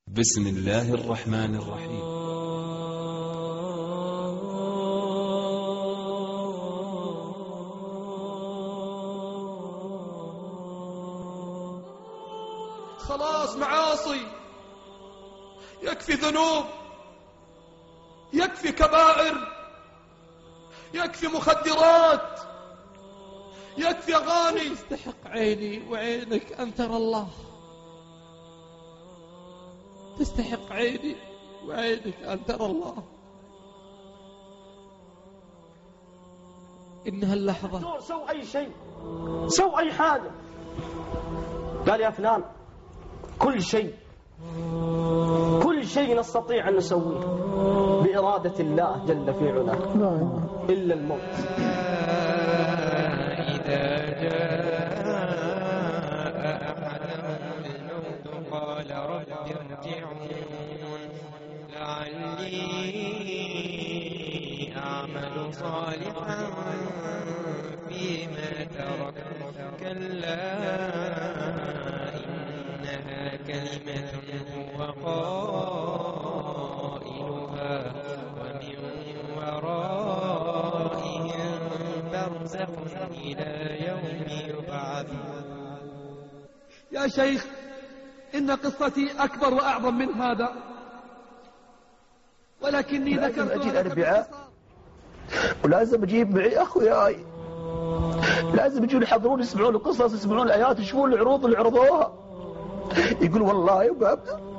بسم الله الرحمن الرحيم. خلاص معاصي، يكفي ذنوب، يكفي كبائر، يكفي مخدرات، يكفي أغاني. يستحق عيني وعينك أن ترى الله، تستحق عيني وعينك أن ترى الله. إنها اللحظة. سووا أي شيء، سووا أي حاجة. قال يا فلان كل شيء نستطيع أن نسويه بإرادة الله جل في علاه إلا الموت. إذا جاء أحدهم الموت قال رب ارجعون لعلي أعمل صالحا فيما تركت كلا إنها كلمة هو قائلها ومن ورائهم برزخ إلى يوم يبعثون. يا شيخ، إن قصتي أكبر وأعظم من هذا، ولكني ذكرت أجي الأربعاء ولازم أجيب معي أخوياي، لازم يجون يحضرون يسمعون القصص، يسمعون الآيات، يشوفون العروض اللي عرضوها. يقول والله يا أبو عبد الله،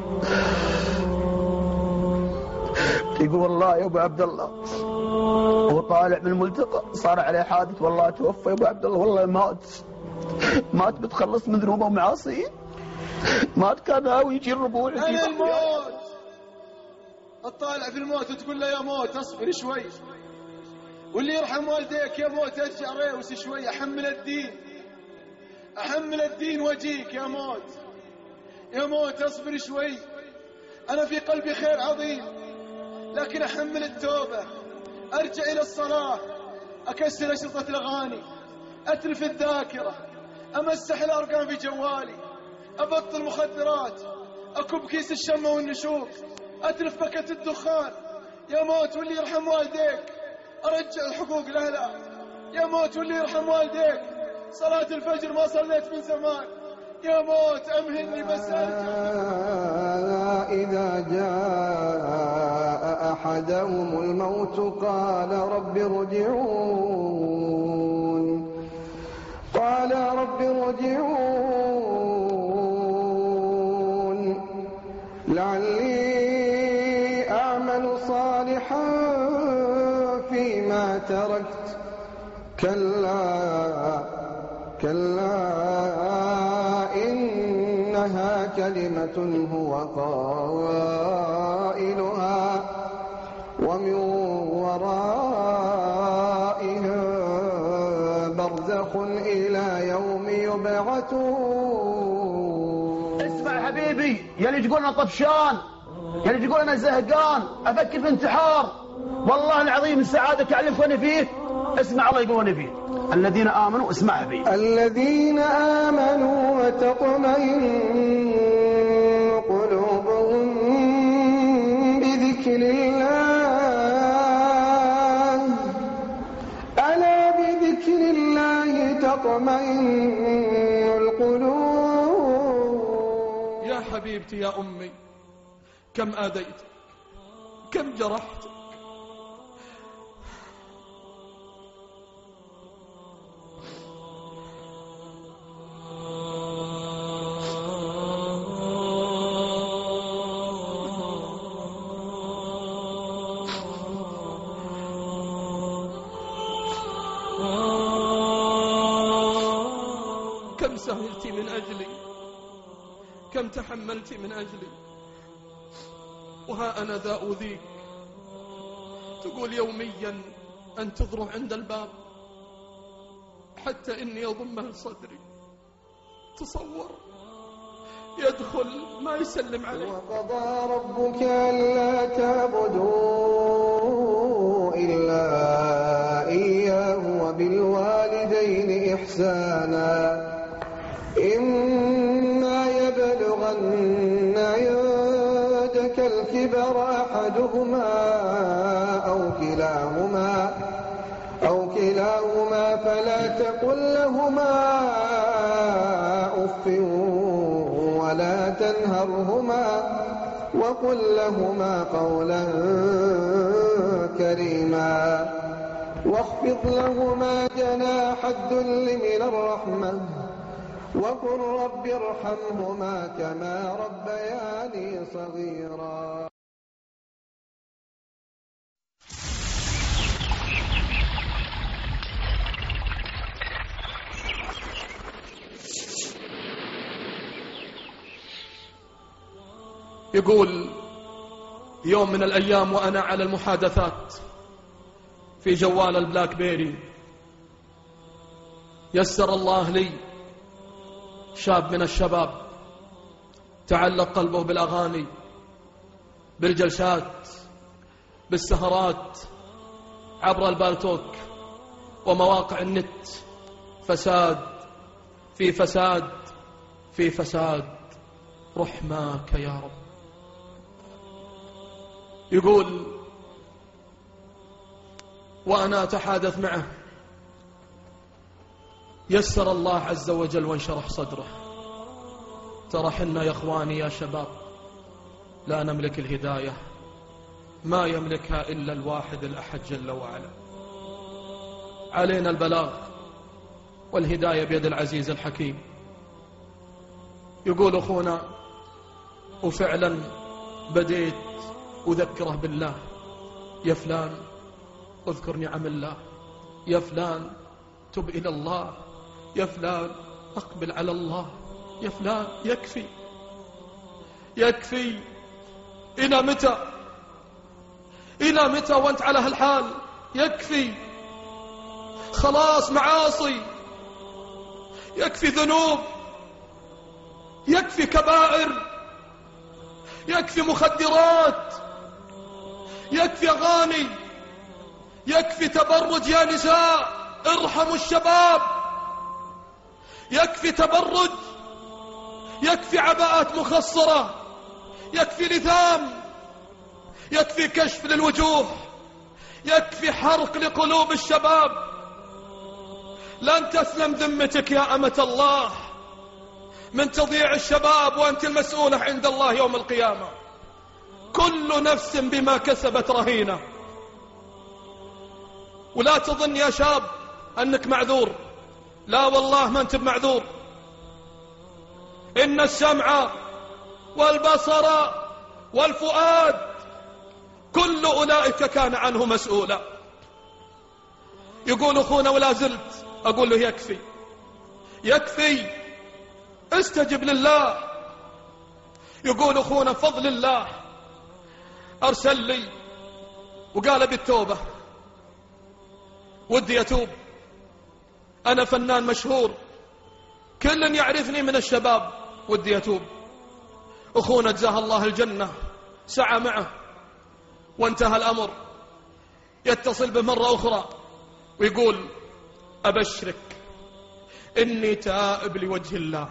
يقول والله يا أبو عبد الله هو طالع من الملتقى صار عليه حادث، والله توفى يا أبو عبد الله، والله مات بتخلص من ذنوبه ومعاصيه، مات كان ناوي يجي الربوع. أنا الموت، الطالع في الموت وتقول له يا موت اصبر شوي، واللي يرحم والديك يا موت ارجع ريوس شوي، أحمل الدين وجيك يا موت اصبر شوي. أنا في قلبي خير عظيم، لكن أحمل التوبة، أرجع إلى الصلاة، أكسر أشرطة الأغاني، أتلف الذاكرة، أمسح الأرقام في جوالي، أبطل مخدرات، أكب كيس الشمة والنشوف، أتلف بكة الدخان. يا موت واللي يرحم والديك أرجع الحقوق لأهلها. يا موت واللي يرحم والديك صلاة الفجر ما صليت من زمان. يا موت أمهلني بس إذا جاء أحدهم الموت قال رب ارجعون لعلي أعمل صالحا فيما تركت كلا إنها كلمة هو قائلها ومن ورائها برزخ إلى يوم يبعثون. اسمع حبيبي، يلي تقول أنا طفشان، يلي تقول أنا زهقان، أفكر في انتحار، والله العظيم السعادة تعلمك وأنا فيه. اسمع الله يقول وأنا فيه. الذين آمنوا، اسمع حبيبي، الذين آمنوا وتطمئن قلوبهم بذكر الله ألا بذكر الله تطمئن القلوب. يا حبيبتي يا أمي، كم آذيتك، كم جرحتك. كم سهلت من أجلي، كم تحملت من أجلي، وها أنا ذا أذيك. تقول يوميا انتظره عند الباب حتى إني أضمه لصدري. تصور يدخل ما يسلم عليه. وقضى ربك ألا تعبدوا إلا إياه وبالوالدين إحسانا إما يبلغن عندك لك الكبر أحدهما أو كلاهما فلا تقل لهما أف ولا تنهرهما وقل لهما قولا كريما واخفض لهما جناح الذل من الرحمة وقل رب ارحمهما كما ربياني صغيرا. يقول يوم من الأيام وأنا على المحادثات في جوال البلاك بيري، يسر الله لي شاب من الشباب تعلق قلبه بالأغاني، بالجلسات، بالسهرات عبر البالتوك ومواقع النت. فساد في فساد في فساد، رحماك يا رب. يقول وأنا أتحادث معه يسر الله عز وجل وانشرح صدره. ترى حنا يا إخواني يا شباب لا نملك الهداية، ما يملكها إلا الواحد الأحد جل وعلا. علينا البلاغ والهداية بيد العزيز الحكيم. يقول أخونا وفعلا بديت أذكره بالله، يا فلان اذكر نعم الله، يا فلان تب إلى الله، يا فلان أقبل على الله، يا فلان يكفي. إلى متى وأنت على هالحال؟ يكفي خلاص، معاصي، يكفي ذنوب، يكفي كبائر، يكفي مخدرات، يكفي أغاني، يكفي تبرج يا نساء، ارحموا الشباب، يكفي تبرج، يكفي عباءات مخصرة، يكفي لثام، يكفي كشف للوجوه، يكفي حرق لقلوب الشباب. لن تسلم ذمتك يا أمة الله من تضييع الشباب وأنت المسؤولة عند الله يوم القيامة. كل نفس بما كسبت رهينة. ولا تظن يا شاب أنك معذور، لا والله ما أنت معذور. إن السمع والبصر والفؤاد كل أولئك كان عنه مسؤولا. يقول أخونا ولا زلت أقول له يكفي استجب لله. يقول أخونا فضل الله أرسل لي وقال بالتوبة، ودي أتوب، أنا فنان مشهور كل يعرفني من الشباب، ودي أتوب. أخونا جزاه الله الجنة سعى معه وانتهى الأمر. يتصل به مرة أخرى ويقول أبشرك إني تائب لوجه الله،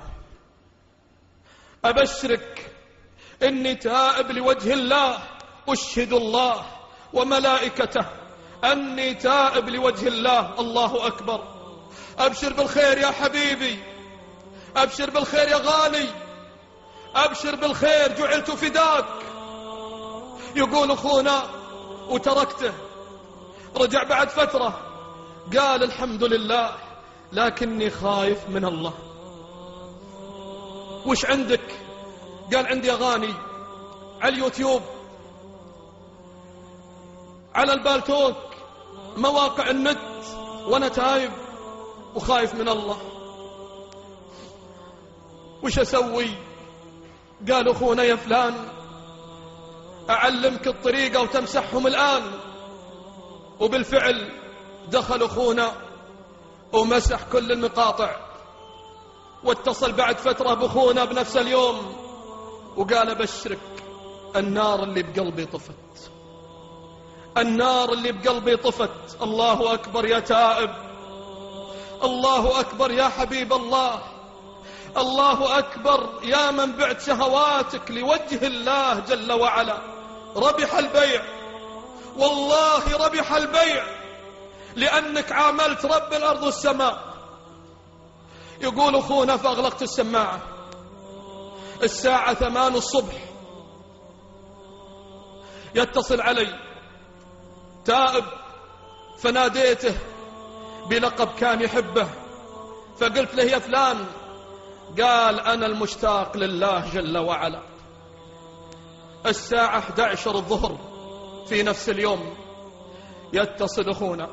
أبشرك إني تائب لوجه الله، أشهد الله وملائكته أني تائب لوجه الله. الله أكبر. أبشر بالخير يا حبيبي، أبشر بالخير يا غالي، أبشر بالخير، جعلت فداك. يقول أخونا وتركته، رجع بعد فترة قال الحمد لله لكني خايف من الله. وش عندك؟ قال عندي أغاني على اليوتيوب، على البالتوك، مواقع النت، وأنا تايب وخايف من الله. وش أسوي؟ قال أخونا يا فلان أعلمك الطريقة وتمسحهم الآن. وبالفعل دخل أخونا ومسح كل المقاطع، واتصل بعد فترة بأخونا بنفس اليوم وقال أبشرك النار اللي بقلبي طفت، النار اللي بقلبي طفت. الله أكبر يا تائب، الله أكبر يا حبيب الله، الله أكبر يا من بعت شهواتك لوجه الله جل وعلا. ربح البيع، والله ربح البيع، لأنك عاملت رب الأرض والسماء. يقول أخونا فأغلقت السماعة، الساعة 8 الصبح، يتصل علي تائب، فناديته بلقب كان يحبه، فقلت له يا فلان، قال أنا المشتاق لله جل وعلا. الساعة 11 الظهر في نفس اليوم يتصل أخونا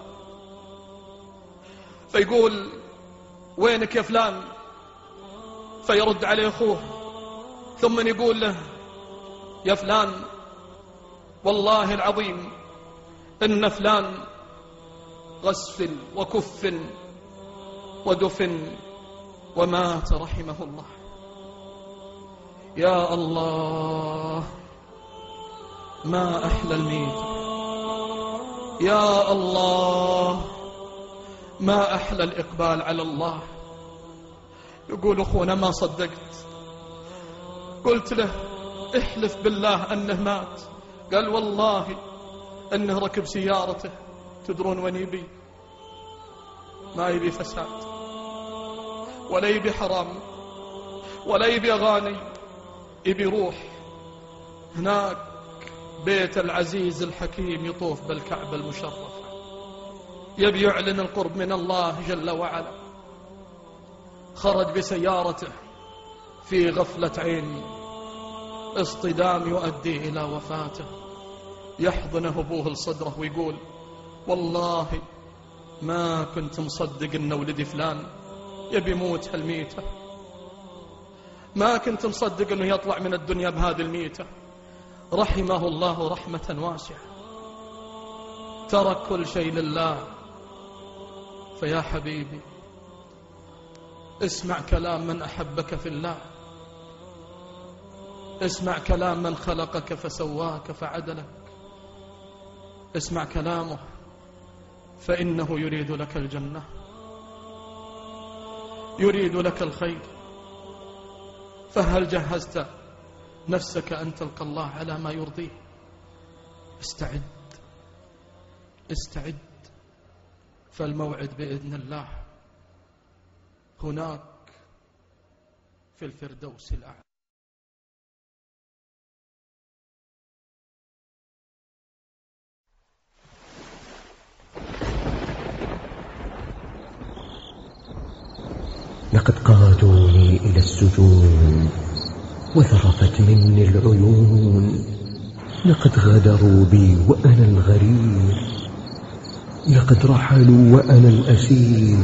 فيقول وينك يا فلان؟ فيرد عليه أخوه، ثم يقول له يا فلان والله العظيم إن فلان غسفل وكف ودفن ومات رحمه الله. يا الله ما أحلى الميت، يا الله ما أحلى الإقبال على الله. يقول أخونا ما صدقت، قلت له احلف بالله أنه مات. قال والله أنه ركب سيارته، تدرون وين يبي؟ ما يبي فساد ولا يبي حرام ولا يبي أغاني، يبي روح. هناك بيت العزيز الحكيم يطوف بالكعبة المشرفة، يبي يعلن القرب من الله جل وعلا. خرج بسيارته في غفلة عين، اصطدام يؤدي إلى وفاته. يحضنه أبوه لصدره ويقول والله ما كنت مصدق أن ولدي فلان يبي موت هالميتة، ما كنت مصدق أنه يطلع من الدنيا بهذه الميتة. رحمه الله رحمة واسعة، ترك كل شيء لله. فيا حبيبي اسمع كلام من أحبك في الله، اسمع كلام من خلقك فسواك فعدلك، اسمع كلامه فإنه يريد لك الجنة، يريد لك الخير. فهل جهزت نفسك أن تلقى الله على ما يرضيه؟ استعد استعد، فالموعد بإذن الله هناك في الفردوس الأعلى. لقد قادوني إلى السجون وذرفت مني العيون، لقد غدروا بي وأنا الغريب، لقد رحلوا وأنا الأسير.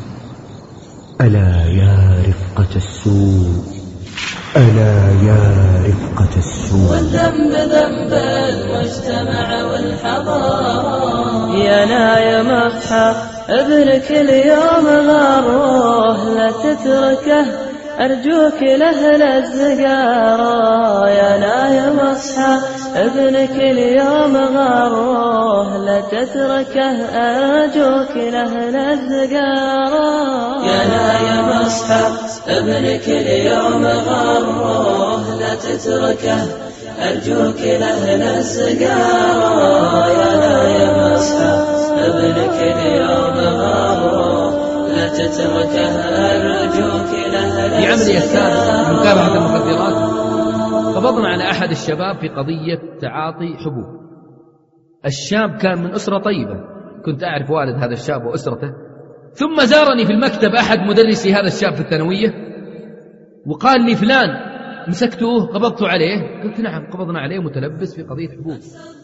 ألا يا رفقة السوء، ألا يا رفقة السوء. والذنب ذنب المجتمع والحضارة، يا نايم اصحى ابنك اليوم غروه، لا تتركه أرجوك لأهل الزقارة. يا نايم اصحى ابنك اليوم غروه، لا تتركه أرجوك لأهل الزقارة. يا نايم اصحى ابنك اليوم غروه، لا تتركه أرجوك لأهل الزقارة. يا نايم اصحى ابنك اليوم غروه، لا تتركه أرجوك لأهل في عملي الثالث من مكافحة المخدرات قبضنا على أحد الشباب في قضية تعاطي حبوب. الشاب كان من أسرة طيبة، كنت أعرف والد هذا الشاب وأسرته. ثم زارني في المكتب أحد مدرسي هذا الشاب في الثانوية وقال لي فلان مسكتوه قبضتوا عليه؟ قلت نعم قبضنا عليه متلبس في قضية حبوب.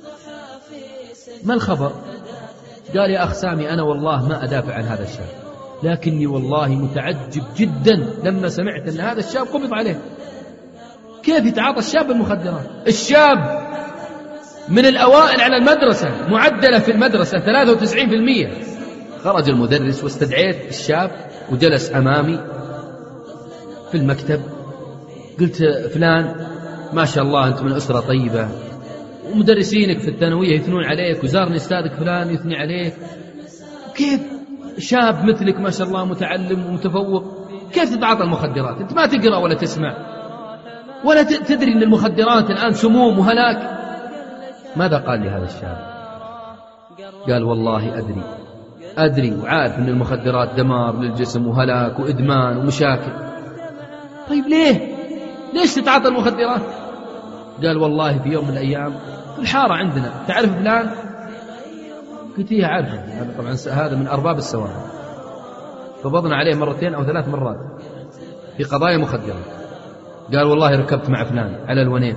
ما الخبر؟ قال يا أخ سامي أنا والله ما أدافع عن هذا الشاب، لكني والله متعجب جدا لما سمعت أن هذا الشاب قبض عليه. كيف يتعاطى الشاب المخدرات؟ الشاب من الأوائل على المدرسة، معدله في المدرسة 93%. خرج المدرس واستدعيت الشاب وجلس أمامي في المكتب. قلت فلان ما شاء الله أنت من أسرة طيبة ومدرسينك في الثانوية يثنون عليك، وزارني أستاذك فلان يثني عليك، كيف شاب مثلك ما شاء الله متعلم ومتفوق كيف تتعاطى المخدرات؟ أنت ما تقرأ ولا تسمع ولا تدري أن المخدرات الآن سموم وهلاك. ماذا قال لي هذا الشاب؟ قال والله أدري وعارف أن المخدرات دمار للجسم وهلاك وإدمان ومشاكل. طيب ليش تتعاطى المخدرات؟ قال والله في يوم من الأيام في الحارة عندنا تعرف فلان؟ قلت إيه عارف. هذا طبعا هذا من أرباب السواري، فبضنا عليه 2 أو 3 مرات في قضايا مخدرات. قال والله ركبت مع فلان على الونيت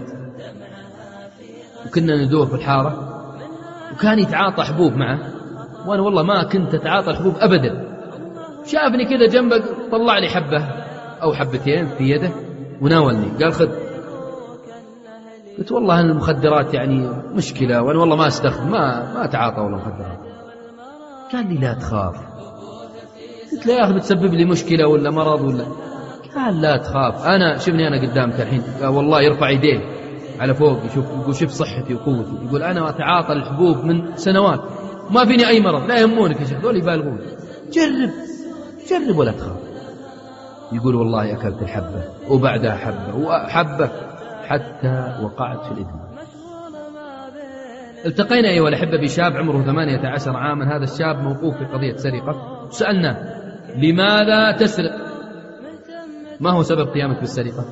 وكنا ندور في الحارة وكان يتعاطى حبوب معه، وأنا والله ما كنت أتعاطى الحبوب أبدا. شافني كذا جنبه طلع لي حبة أو حبتين في يده وناولني قال خذ. قلت والله المخدرات يعني مشكلة، وأنا والله ما أستخدم ما أتعاطى والله مخدرات. قال لي لا تخاف. قلت له يا أخي بتسبب لي مشكلة ولا مرض ولا؟ قال لا تخاف، أنا شوفني أنا قدامك الحين. قال والله يرفع يديه على فوق يقول شوف صحتي وقوتي، يقول أنا أتعاطى الحبوب من سنوات ما فيني أي مرض، لا يهمونك يا شيخ دول يبالغون، جرب ولا تخاف. يقول والله أكلت الحبة وبعدها حبة وحبة حتى وقعت في الإدمان. التقينا أيها الأحبة بشاب عمره 18 عاما. هذا الشاب موقوف في قضية سرقة. سألناه لماذا تسرق؟ ما هو سبب قيامك بالسرقة؟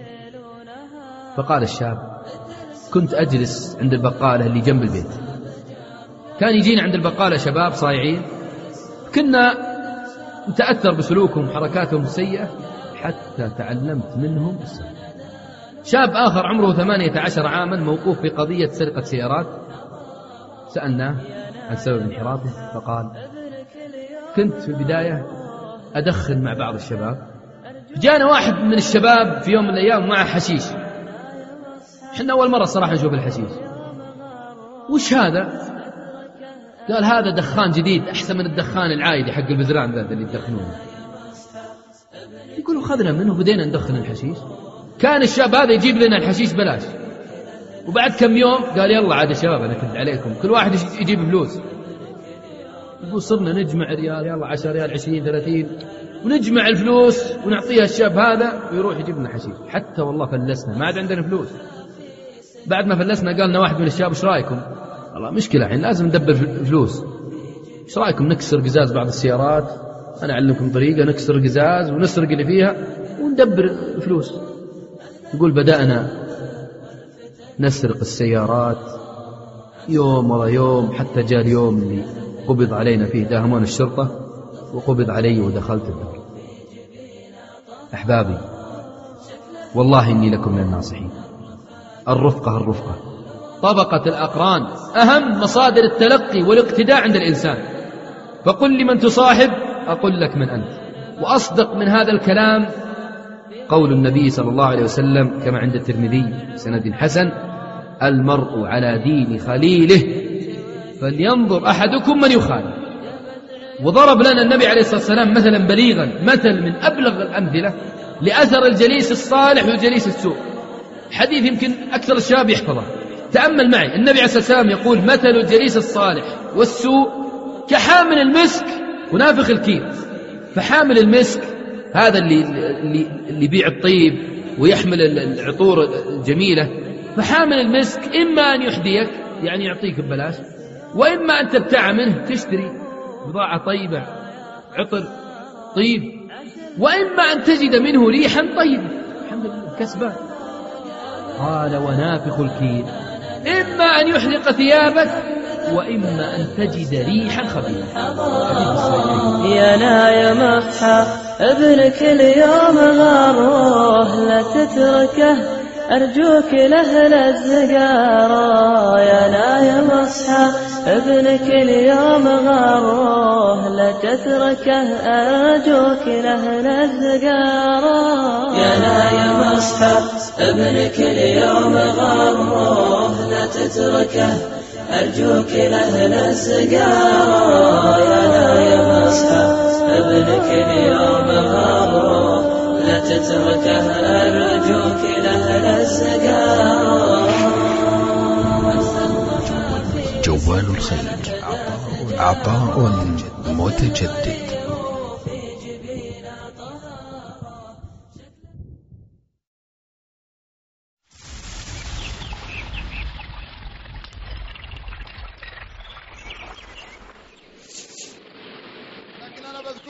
فقال الشاب كنت أجلس عند البقالة اللي جنب البيت، كان يجينا عند البقالة شباب صايعين، كنا نتأثر بسلوكهم وحركاتهم السيئة حتى تعلمت منهم السرقة. شاب آخر عمره 18 عاما موقوف في قضية سرقة سيارات. سألناه عن سبب انحرافه فقال كنت في البداية أدخن مع بعض الشباب، جانا واحد من الشباب في يوم من الأيام معه حشيش. حنا أول مرة صراحة نشوف الحشيش. وش هذا؟ قال هذا دخان جديد أحسن من الدخان العادي حق البزران ذا اللي يدخنونه. يقولوا خذنا منه بدينا ندخن الحشيش. كان الشاب هذا يجيب لنا الحشيش بلاش، وبعد كم يوم قال يلا عاد يا شباب أنا كنت عليكم كل واحد يجيب فلوس. يقول صرنا نجمع ريال، يلا 10 ريال 20 30، ونجمع الفلوس ونعطيها الشاب هذا ويروح يجيب لنا حشيش. حتى والله فلسنا ما عاد عندنا فلوس. بعد ما فلسنا قالنا واحد من الشباب ايش رايكم؟ والله مشكلة الحين لازم ندبر فلوس، ايش رايكم نكسر قزاز بعض السيارات، انا اعلمكم طريقة نكسر قزاز ونسرق اللي فيها وندبر فلوس. يقول بدأنا نسرق السيارات يوم ورا يوم حتى جاء اليوم اللي قبض علينا فيه، داهمون الشرطة وقبض علي ودخلت الدار. أحبابي والله إني لكم من الناصحين. الرفقة طبقة الأقران أهم مصادر التلقي والاقتداء عند الإنسان. فقل لمن تصاحب أقول لك من أنت. وأصدق من هذا الكلام قول النبي صلى الله عليه وسلم كما عند الترمذي بسند حسن: المرء على دين خليله فلينظر أحدكم من يخالف. وضرب لنا النبي عليه الصلاة والسلام مثلا بليغا، مثل من أبلغ الأمثلة لأثر الجليس الصالح والجليس السوء. حديث يمكن أكثر الشباب يحفظه. تأمل معي، النبي عليه الصلاة والسلام يقول: مثل الجليس الصالح والسوء كحامل المسك ونافخ الكير. فحامل المسك هذا اللي يبيع الطيب ويحمل العطور الجميلة. فحامل المسك إما أن يحديك يعني يعطيك ببلاش، وإما أن تبتاع منه تشتري بضاعة طيبة عطر طيب، وإما أن تجد منه ريحا طيبة الحمد لله كسبان. قال: ونافخ الكير إما أن يحرق ثيابك وإما أن تجد ريحا خبيثة. يا نايم اصحى ابنك اليوم غروه لا تتركه أرجوك لأهل الزقارة. يا نايم اصحى ابنك اليوم غروه لا تتركه أرجوك لأهل الزقارة. يا نايم اصحى ابنك اليوم غروه لا تتركه أرجوك لأهل الزقارة. يا نايم اصحى ابنك اليوم غروه لا تتركه أرجوك لأهل الزقارة. جوال الخير عطاء متجدد.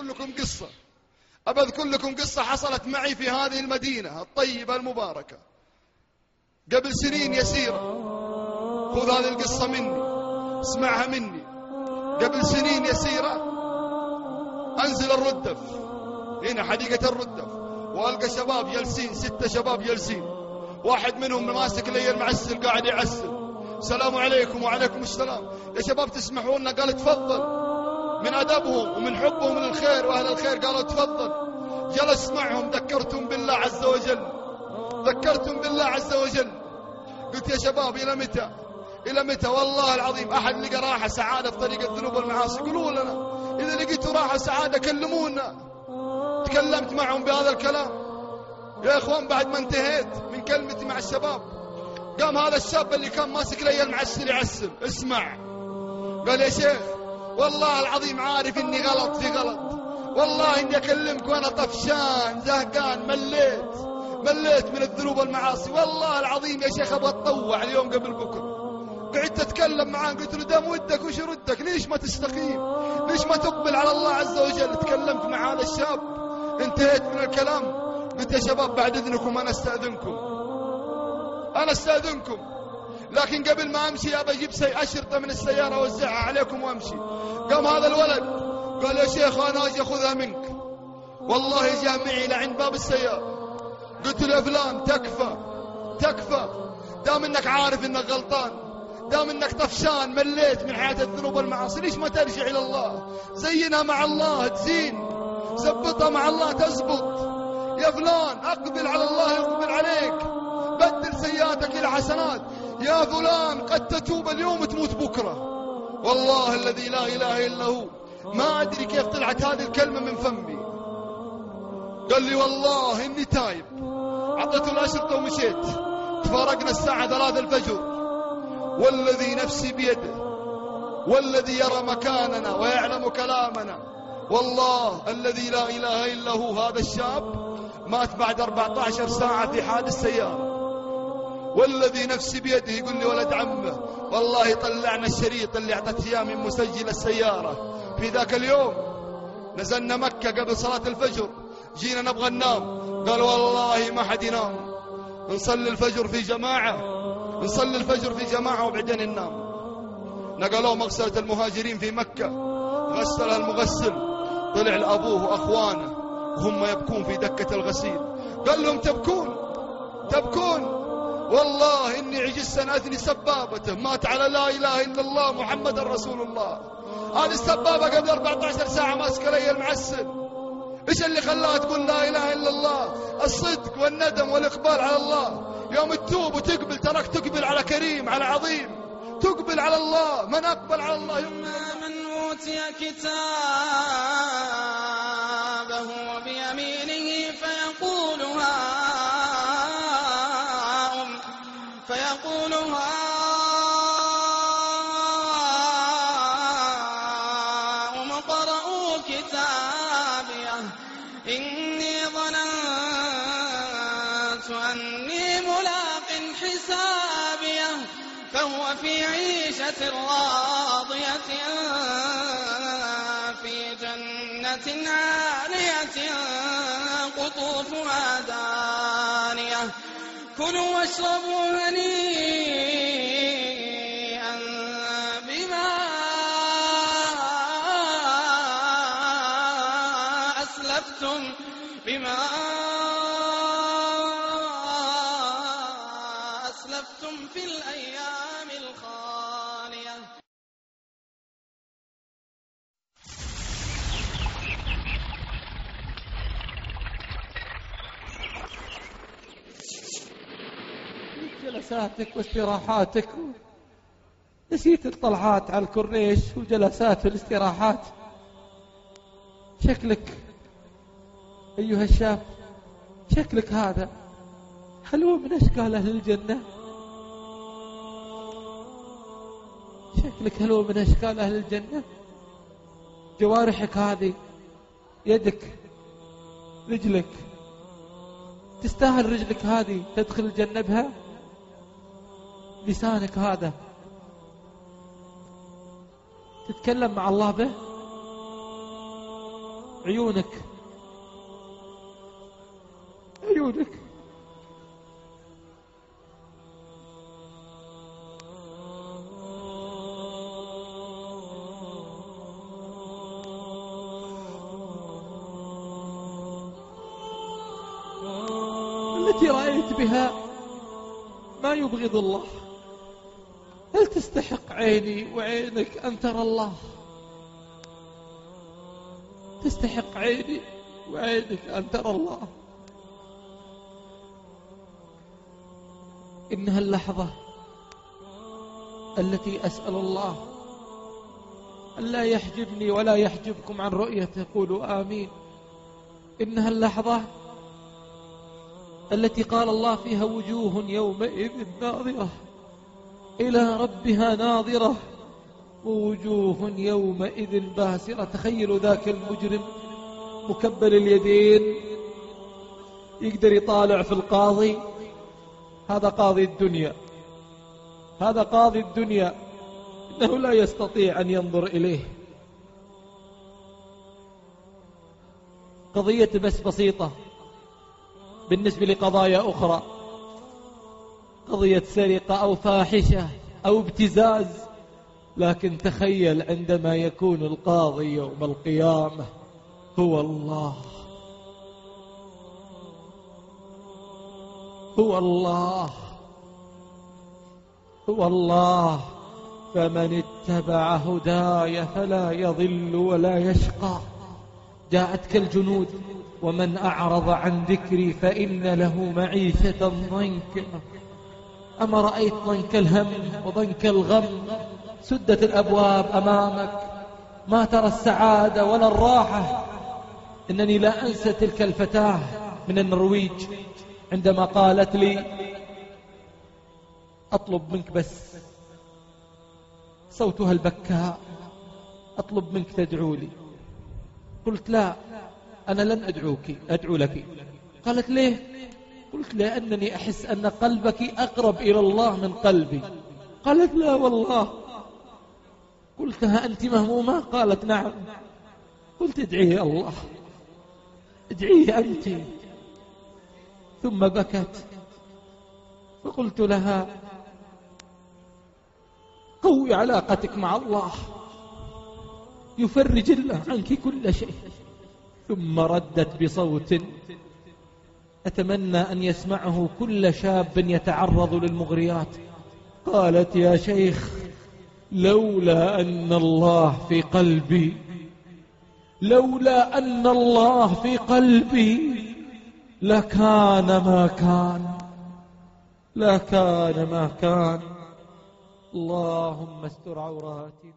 أقول لكم قصة، أبى أذكر لكم قصة حصلت معي في هذه المدينة الطيبة المباركة قبل سنين يسيرة. خذ هذه القصة مني، اسمعها مني. قبل سنين يسيرة أنزل الردف، هنا حديقة الردف، وألقى شباب جالسين، 6 شباب جالسين، واحد منهم ماسك لي المعسل قاعد يعسل. السلام عليكم. وعليكم السلام. يا شباب تسمحوا لنا؟ قال تفضل. من أدبهم ومن حبهم للخير وأهل الخير قالوا تفضل. جلس معهم، ذكرتهم بالله عز وجل، ذكرتهم بالله عز وجل. قلت يا شباب إلى متى؟ إلى متى؟ والله العظيم أحد لقى راحة سعادة في طريق الذنوب والمعاصي قولوا لنا، إذا لقيتوا راحة سعادة كلمونا. تكلمت معهم بهذا الكلام يا إخوان. بعد ما انتهيت من كلمتي مع الشباب قام هذا الشاب اللي كان ماسك لي المعسل يعسل. اسمع، قال يا شيخ والله العظيم عارف إني غلط في غلط، والله إني أكلمك وأنا طفشان زهقان، مليت من الذنوب والمعاصي، والله العظيم يا شيخ أبغى أتطوع اليوم قبل بكرة. قعدت أتكلم معاه، قلت له دام ودك وش ردك؟ ليش ما تستقيم؟ ليش ما تقبل على الله عز وجل؟ تكلمت مع هذا الشاب، انتهيت من الكلام. قلت يا شباب بعد إذنكم أنا استأذنكم، لكن قبل ما أمشي أبى أجيب أشرطة من السيارة أوزعها عليكم وأمشي. قام هذا الولد قال يا شيخ أنا أجي أخذها منك، والله جاء معي لعند باب السيارة. قلت له يا فلان تكفى، دام إنك عارف إنك غلطان، دام إنك طفشان مليت من حياة الذنوب والمعاصي، ليش ما ترجع إلى الله؟ زينها مع الله تزين، زبطها مع الله تزبط. يا فلان أقبل على الله يقبل عليك، بدل سيئاتك إلى حسنات. يا فلان قد تتوب اليوم وتموت بكرة. والله الذي لا إله إلا هو ما أدري كيف طلعت هذه الكلمة من فمي. قال لي والله إني تايب. عطيته الأشرطة ومشيت. تفارقنا الساعة 3 الفجر، والذي نفسي بيده، والذي يرى مكاننا ويعلم كلامنا، والله الذي لا إله إلا هو هذا الشاب مات بعد 14 ساعة في حادث سيارة. والذي نفسي بيده يقول لي ولد عمه والله طلعنا الشريط اللي اعطت اياه من مسجل السيارة في ذاك اليوم. نزلنا مكة قبل صلاة الفجر، جينا نبغى ننام، قال والله ما حد ينام، نصلي الفجر في جماعة وبعدين ننام. نقلوا مغسلة المهاجرين في مكة، غسلها المغسل، طلع لأبوه وأخوانه هم يبكون في دكة الغسيل. قال لهم تبكون؟ والله إني عجزت أن أثني سبابته، مات على لا إله إلا الله محمد رسول الله. هذه السبابة قبل 14 ساعة ماسكة لي المعسل. إيش اللي خلاها تقول لا إله إلا الله؟ الصدق والندم والإقبال على الله. يوم تتوب وتقبل، تراك تقبل على كريم، على عظيم، تقبل على الله. من أقبل على الله من أوتي كتابه بيمينه فيقول هاؤم اقرءوا كتابيه إني ظننت أني ملاق حسابيه فهو في عيشة راضية في جنة عالية قطوفها دانية كلوا واشربوا هنيئا بما أسلفتم في الأيام الخالية. جلساتك واستراحاتك، نسيت الطلعات على الكورنيش والجلسات والاستراحات. شكلك أيها الشاب، شكلك هذا هل هو من أشكال أهل الجنة؟ شكلك هل هو من أشكال أهل الجنة؟ جوارحك هذه، يدك، رجلك، تستاهل رجلك هذه تدخل الجنة بها؟ لسانك هذا تتكلم مع الله به؟ عيونك التي رأيت بها ما يبغض الله. هل تستحق عيني وعينك أن ترى الله؟ تستحق عيني وعينك أن ترى الله؟ إنها اللحظة التي أسأل الله أن لا يحجبني ولا يحجبكم عن رؤيته. قولوا آمين. إنها اللحظة التي قال الله فيها وجوه يومئذ ناظرة إلى ربها ناظرة ووجوه يومئذ باسرة. تخيلوا ذاك المجرم مكبل اليدين يقدر يطالع في القاضي. هذا قاضي الدنيا، هذا قاضي الدنيا، إنه لا يستطيع أن ينظر إليه. قضية بس بسيطة بالنسبة لقضايا أخرى، قضية سرقة أو فاحشة أو ابتزاز، لكن تخيل عندما يكون القاضي يوم القيامة هو الله، هو الله، هو الله. فمن اتبع هداي فلا يضل ولا يشقى. جاءتك الجنود ومن أعرض عن ذكري فإن له معيشة ضنكا. أما رأيت ضنك الهم وضنك الغم؟ سدت الأبواب أمامك، ما ترى السعادة ولا الراحة. إنني لا أنسى تلك الفتاة من النرويج عندما قالت لي أطلب منك بس، صوتها البكاء، أطلب منك تدعو لي. قلت لا، أنا لن أدعو لك. قالت ليه؟ قلت لأنني أحس أن قلبك أقرب إلى الله من قلبي. قالت لا والله. قلت ها أنت مهمومة؟ قالت نعم. قلت ادعيه الله، ادعيه أنت. ثم بكت، فقلت لها قوي علاقتك مع الله، يفرج الله عنك كل شيء. ثم ردت بصوت أتمنى أن يسمعه كل شاب يتعرض للمغريات، قالت يا شيخ لولا أن الله في قلبي، لولا أن الله في قلبي لكان ما كان، لكان ما كان. اللهم استر عوراتنا.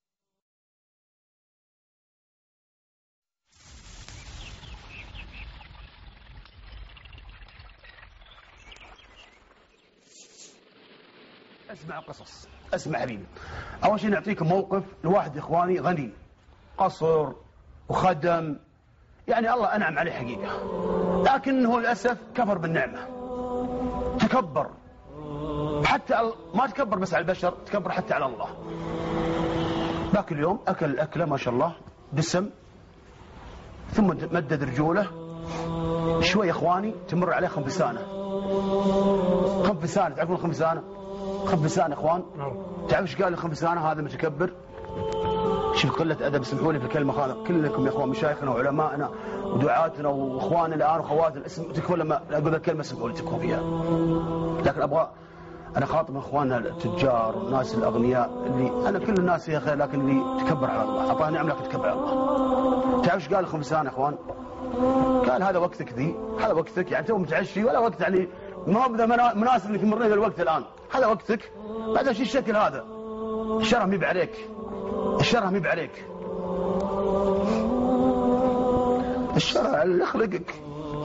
اسمع قصص، اسمع حبيبي. اول شيء نعطيكم موقف لواحد اخواني غني، قصر وخدم، يعني الله انعم عليه حقيقه، لكنه للاسف كفر بالنعمه، تكبر. حتى ما تكبر بس على البشر، تكبر حتى على الله. ذاك اليوم اكل الاكله ما شاء الله دسم، ثم مدد رجوله شوي. اخواني تمر عليه خنفسانه، خنفسانه. تعرفون الخنفسانه؟ خنفسانه اخوان. تعرف ايش قال الخنفسانه؟ هذا متكبر. شوف قله ادب، اسمحوا لي في الكلمه هذا. كلكم يا اخوان مشايخنا وعلمائنا ودعاتنا واخواننا الان وخواتنا، تكفون لما اقول الكلمه اسمحوا لي تكفون فيها. لكن ابغى انا خاطب اخواننا التجار والناس الاغنياء، اللي انا كل الناس فيها خير، لكن اللي تكبر على الله، اعطاه نعمه لكن تكبر على الله. تعرف ايش قال الخنفسانه يا اخوان؟ قال هذا وقتك ذي، هذا وقتك، يعني تو متعشي ولا وقت، يعني ما هو مناسب انك تمر لي الوقت الان، هذا وقتك. هذا شيء الشكل هذا، الشرع مي بعليك، الشرع مي بعليك، الشرع اللي يخلقك،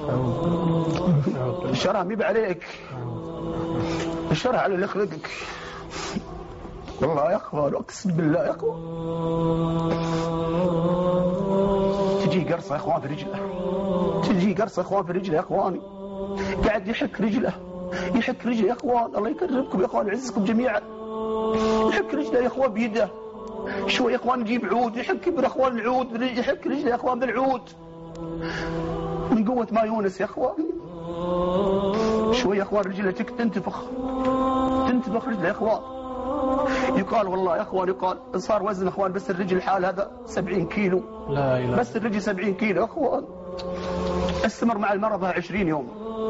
الشرع مي بعليك، الشرع اللي يخلقك. والله يا اخوان اقسم بالله يا اخوان تجي قرصه يا اخوان في رجله، تجي قرصه يا اخوان في رجله يا اخواني، قاعد يحك رجله، يحك رجله يا اخوان. الله يكرمكم يا اخوان، يعزكم جميعا. يحك رجله يا اخوان بيده، شوي يا اخوان نجيب عود يحك بالاخوان العود يحك رجله يا اخوان بالعود من قوة ما يونس يا اخوان. شوي يا اخوان رجله تنتفخ رجله يا اخوان. يقال والله يا اخوان يقال صار وزن اخوان بس الرجل الحال هذا 70 كيلو. لا إله. بس الرجل 70 كيلو يا اخوان. استمر مع المرض 20 يوم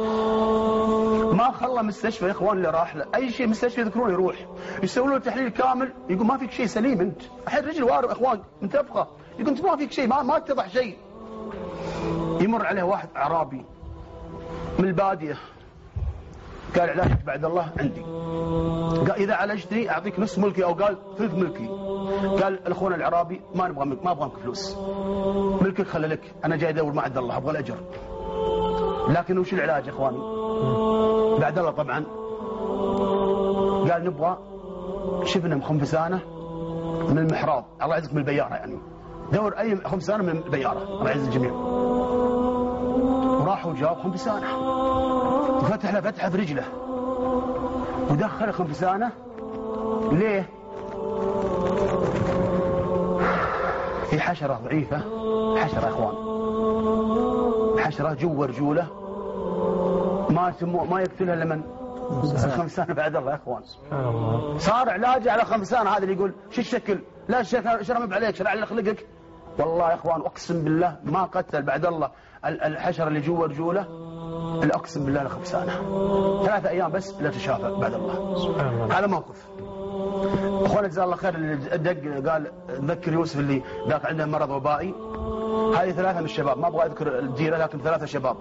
ما خلى مستشفى يا اخوان اللي راح له اي شيء مستشفى يذكرون يروح يسوون له تحليل كامل يقول ما فيك شيء سليم انت الحين رجل وارم اخوان منتفخه يقول انت ما فيك شيء ما اتضح شيء. يمر عليه واحد اعرابي من الباديه قال علاجك بعد الله عندي. قال اذا عالجتني اعطيك نص ملكي او قال ثلث ملكي. قال الاخوان العرابي ما نبغى ملك ما ابغى منك فلوس ملكك خلى لك انا جاي ادور ما عند الله ابغى الاجر. لكن وش العلاج يا اخواني؟ بعد الله طبعا قال نبغى شفنا خنفسانه من المحراب الله يعزك من البياره يعني دور اي خنفسانه من البياره الله يعز الجميع. وراحوا جاب خنفسانه وفتح له فتحه في رجله ودخل خنفسانه. ليه؟ في حشره ضعيفه حشره يا اخوان حشره جوا رجوله ما يقتلها الا من خنفسانه بعد الله يا اخوان. صار علاجه على خنفسانه. هذا اللي يقول شو الشكل؟ لا شرع مب عليك شرع اللي خلقك. والله يا اخوان اقسم بالله ما قتل بعد الله الحشره اللي جوا رجوله اللي اقسم بالله لخنفسانه 3 أيام بس لا تشافى بعد الله. هذا موقف. اخوانا جزاه الله خير اللي دق قال ذكر يوسف اللي ذاك عنده مرض وبائي. هذه 3 من الشباب ما ابغى اذكر الديره لكن 3 شباب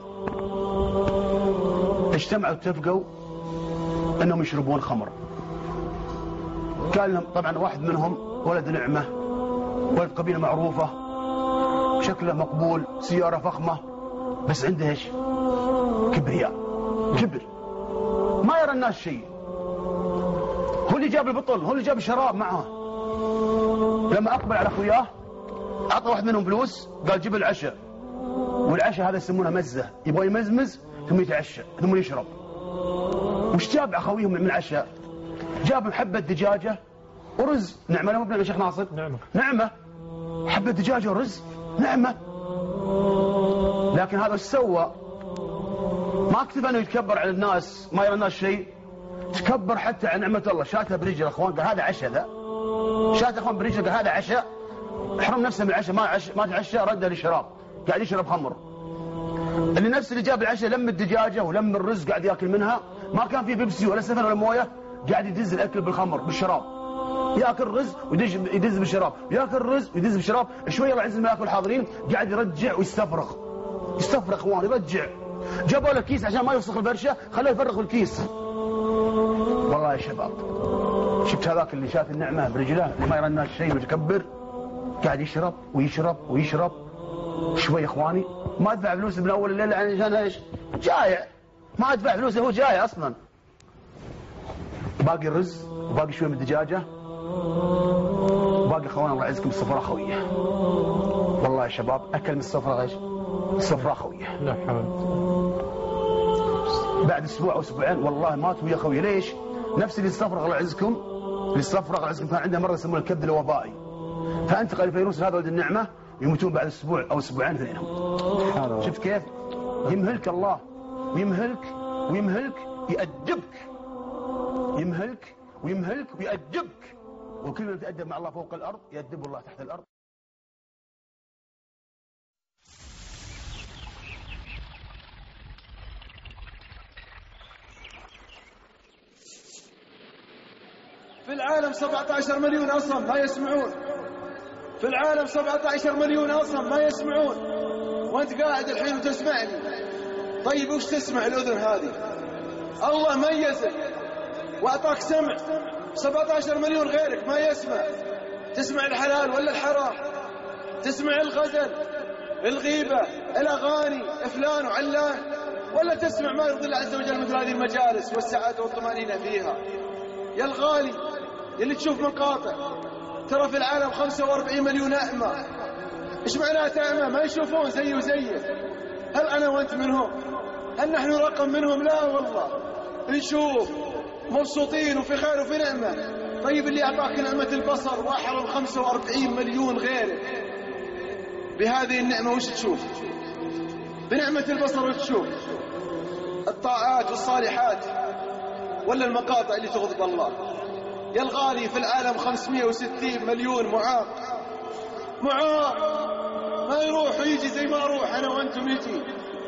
اجتمعوا اتفقوا انهم يشربون خمر. قال لهم طبعا واحد منهم ولد نعمه ولد قبيله معروفه شكله مقبول سياره فخمه بس عنده ايش؟ كبرياء كبر ما يرى الناس شيء. هو اللي جاب البطل هو اللي جاب الشراب معه. لما اقبل على اخوياه اعطى واحد منهم فلوس قال جيب العشاء والعشاء هذا يسمونه مزه يبغى يمزمز ثم يتعشى ثم يشرب. وش جاب اخويهم من العشاء؟ جاب حبه دجاجه ورز. نعمه لو ابن الشيخ ناصر نعمه حبه دجاجه ورز نعمه. لكن هذا ايش سوى؟ ما اكتفى انه يتكبر على الناس ما يرى الناس شيء تكبر حتى عن نعمه الله. شاتها برجل اخوان قال هذا عشاء ذا شات اخوان برجل قال هذا عشاء. حرم نفسه من العشاء ما تعشى رده للشراب قاعد يشرب خمر. اللي نفس اللي جاب العشاء لم الدجاجه ولم الرز قاعد ياكل منها ما كان في بيبسي ولا سفن ولا مويه قاعد يدز الاكل بالخمر بالشراب. ياكل رز ويدز بالشراب ياكل رز ويدز بالشراب. شويه الله يعز ما ياكل الحاضرين قاعد يرجع ويستفرغ اخوان يرجع. جابوا له كيس عشان ما يوسخ الفرشه خلوه يفرغ الكيس. والله يا شباب شفت هذاك اللي شاف النعمه برجله اللي ما يرى الناس شيء متكبر قاعد يشرب ويشرب ويشرب. شوي يا اخواني ما ادفع فلوس من اول الليل عشان ايش؟ جايع ما ادفع فلوس هو جايع اصلا. باقي الرز وباقي شوي من الدجاجه وباقي اخوان الله يعزكم الصفراء خويه. والله يا شباب اكل من الصفراء ايش؟ الصفراء خويه. لا حول. بعد اسبوع او اسبوعين والله ماتوا يا خويه. ليش؟ نفس اللي استفرغ الله يعزكم اللي استفرغ الله يعزكم كان عنده مرض يسمونه الكبد الوبائي فانتقل الفيروس هذا ولد النعمه ويموتون بعد اسبوع او اسبوعين اثنينهم. شفت كيف؟ يمهلك الله ويمهلك يأدبك يمهلك ويأدبك. وكل من يتأدب مع الله فوق الارض يأدبه الله تحت الارض. في العالم 17 مليون أصم ما يسمعون. في العالم 17 مليون أصم ما يسمعون وانت قاعد الحين وتسمعني. طيب وش تسمع الأذن هذه؟ الله ميزك وأعطاك سمع. 17 مليون غيرك ما يسمع. تسمع الحلال ولا الحرام؟ تسمع الغزل الغيبة الأغاني فلان وعلان ولا تسمع ما يرضي الله عز وجل مثل هذه المجالس والسعادة والطمأنينة فيها؟ يا الغالي اللي تشوف مقاطع ترى في العالم 45 مليون أعمى. إيش معناته أعمى؟ ما يشوفون زي وزيك. هل أنا وأنت منهم؟ هل نحن رقم منهم؟ لا والله نشوف مبسوطين وفي خير وفي نعمة. طيب اللي أعطاك نعمة البصر وأحرم 45 مليون غيرك بهذه النعمة وش تشوف؟ بنعمة البصر وش تشوف؟ الطاعات والصالحات ولا المقاطع اللي تغضب الله؟ يا الغالي في العالم 560 مليون معاق ما يروح ويجي زي ما أروح أنا وأنتم يجي،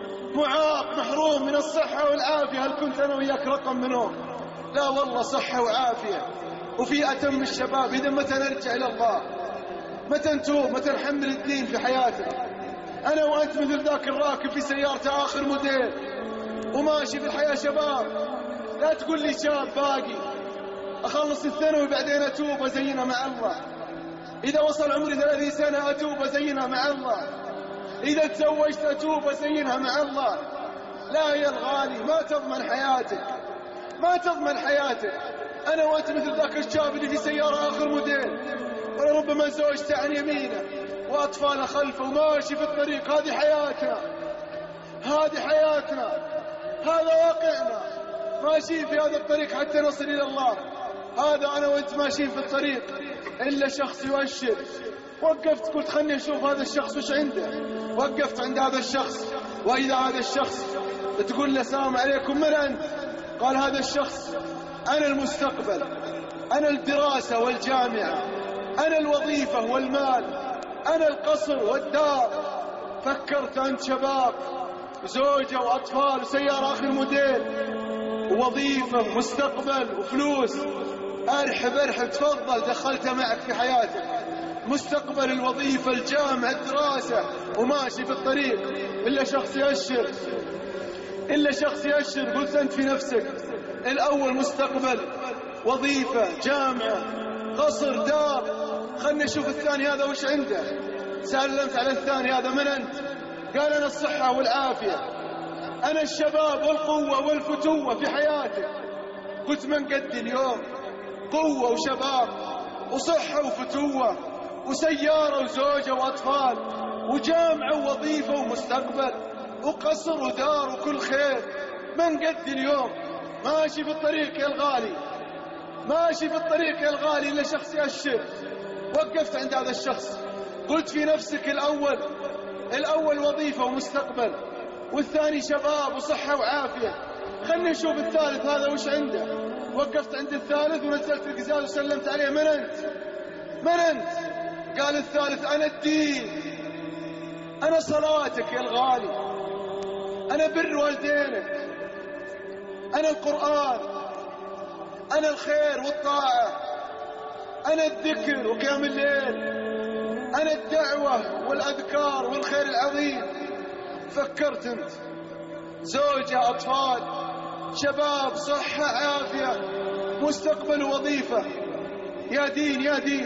معاق محروم من الصحة والعافية. هل كنت أنا وياك رقم منهم؟ لا والله صحة وعافية وفي أتم الشباب. إذا متى نرجع إلى الله؟ متى نتوب؟ متى نحمل الدين في حياتنا؟ أنا وأنت مثل ذاك الراكب في سيارته آخر موديل وماشي في الحياة شباب. لا تقول لي شاب باقي أخلص الثانوي بعدين أتوب وزينها مع الله. إذا وصل عمري 30 سنة أتوب وزينها مع الله. إذا تزوجت أتوب وزينها مع الله. لا يا الغالي، ما تضمن حياتك، ما تضمن حياتك. أنا وأنت مثل ذاك الشاب اللي في سيارة آخر موديل ولربما زوجته عن يمينه وأطفاله خلفه وماشي في الطريق. هذه حياتنا، هذه حياتنا، هذا واقعنا. ماشيين في هذا الطريق حتى نصل إلى الله. هذا أنا وأنت ماشيين في الطريق إلا شخص يؤشر. وقفت قلت خلني أشوف هذا الشخص وش عنده. وقفت عند هذا الشخص، وإذا هذا الشخص تقول له السلام عليكم، من أنت؟ قال هذا الشخص أنا المستقبل، أنا الدراسة والجامعة، أنا الوظيفة والمال، أنا القصر والدار. فكرت أنت شباب، زوجة وأطفال وسيارة آخر موديل ووظيفة ومستقبل وفلوس. أرحب تفضل، دخلتها معك في حياتك. مستقبل، الوظيفة، الجامعة، الدراسة، وماشي في الطريق إلا شخص يأشر، إلا شخص يأشر. قلت أنت في نفسك الأول مستقبل، وظيفة، جامعة، قصر، دار. خلنا نشوف الثاني هذا وش عنده. سألمت على الثاني هذا، من أنت؟ قال أنا الصحة والعافية، أنا الشباب والقوة والفتوة في حياتك. قلت من قد اليوم قوة وشباب وصحة وفتوة وسيارة وزوجة وأطفال وجامعة ووظيفة ومستقبل وقصر ودار وكل خير. من قد اليوم ماشي في الطريق يا الغالي، ماشي في الطريق يا الغالي إلا شخص يأشر. وقفت عند هذا الشخص، قلت في نفسك الأول وظيفة ومستقبل، والثاني شباب وصحة وعافية. خلني نشوف الثالث هذا وش عنده. وقفت عند الثالث ونزلت القزاز وسلمت عليه، من أنت؟ من أنت؟ قال الثالث أنا الدين، أنا صلاتك يا الغالي، أنا بر والدينك، أنا القرآن، أنا الخير والطاعة، أنا الذكر وقيام الليل، أنا الدعوة والأذكار والخير العظيم. فكرت أنت، زوجة، أطفال، شباب، صحة، عافية، مستقبل، وظيفة. يا دين يا دين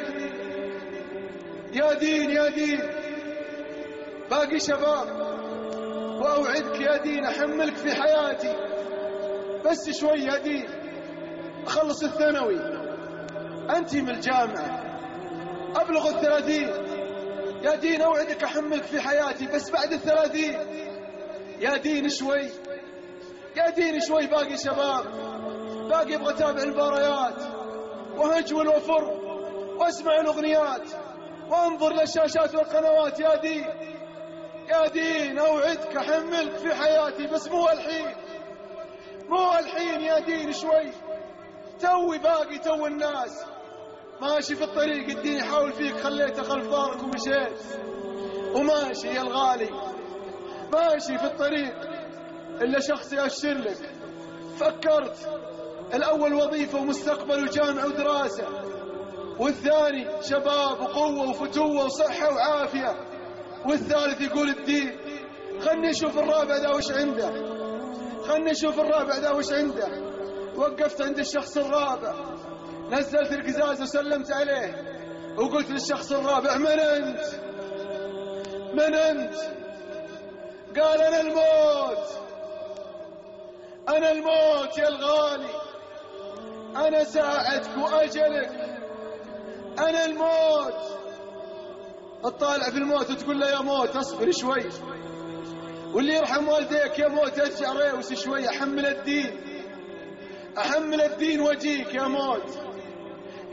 يا دين يا دين، باقي شباب. وأوعدك يا دين أحملك في حياتي بس شوي يا دين. أخلص الثانوي، أنتي من الجامعة، أبلغ 30 يا دين. أوعدك أحملك في حياتي بس بعد 30 يا دين شوي، يا دين شوي. باقي شباب، باقي أبغى أتابع المباريات وهجول وفر وأسمع الأغنيات وأنظر للشاشات والقنوات. يا دين يا دين، أوعدك أحملك في حياتي بس مو الحين، مو الحين يا دين شوي. توي باقي، تو الناس ماشي في الطريق، الدين يحاول فيك، خليته خلف ظهرك ومشيت وماشي يا الغالي، ماشي في الطريق إلا شخص يأشر لك. فكرت الأول وظيفة ومستقبل وجامعة ودراسة، والثاني شباب وقوة وفتوة وصحة وعافية، والثالث يقول الدين. خلني أشوف الرابع ذا وش عنده، خلني أشوف الرابع ذا وش عنده. وقفت عند الشخص الرابع، نزلت القزاز وسلمت عليه وقلت للشخص الرابع، من أنت؟ من أنت؟ قال أنا الموت، أنا الموت يا الغالي، أنا ساعتك وأجلك، أنا الموت. تطالع في الموت وتقول له يا موت اصبر شوي، واللي يرحم والديك يا موت ارجع ريوس شوي. أحمل الدين، أحمل الدين وجيك يا موت.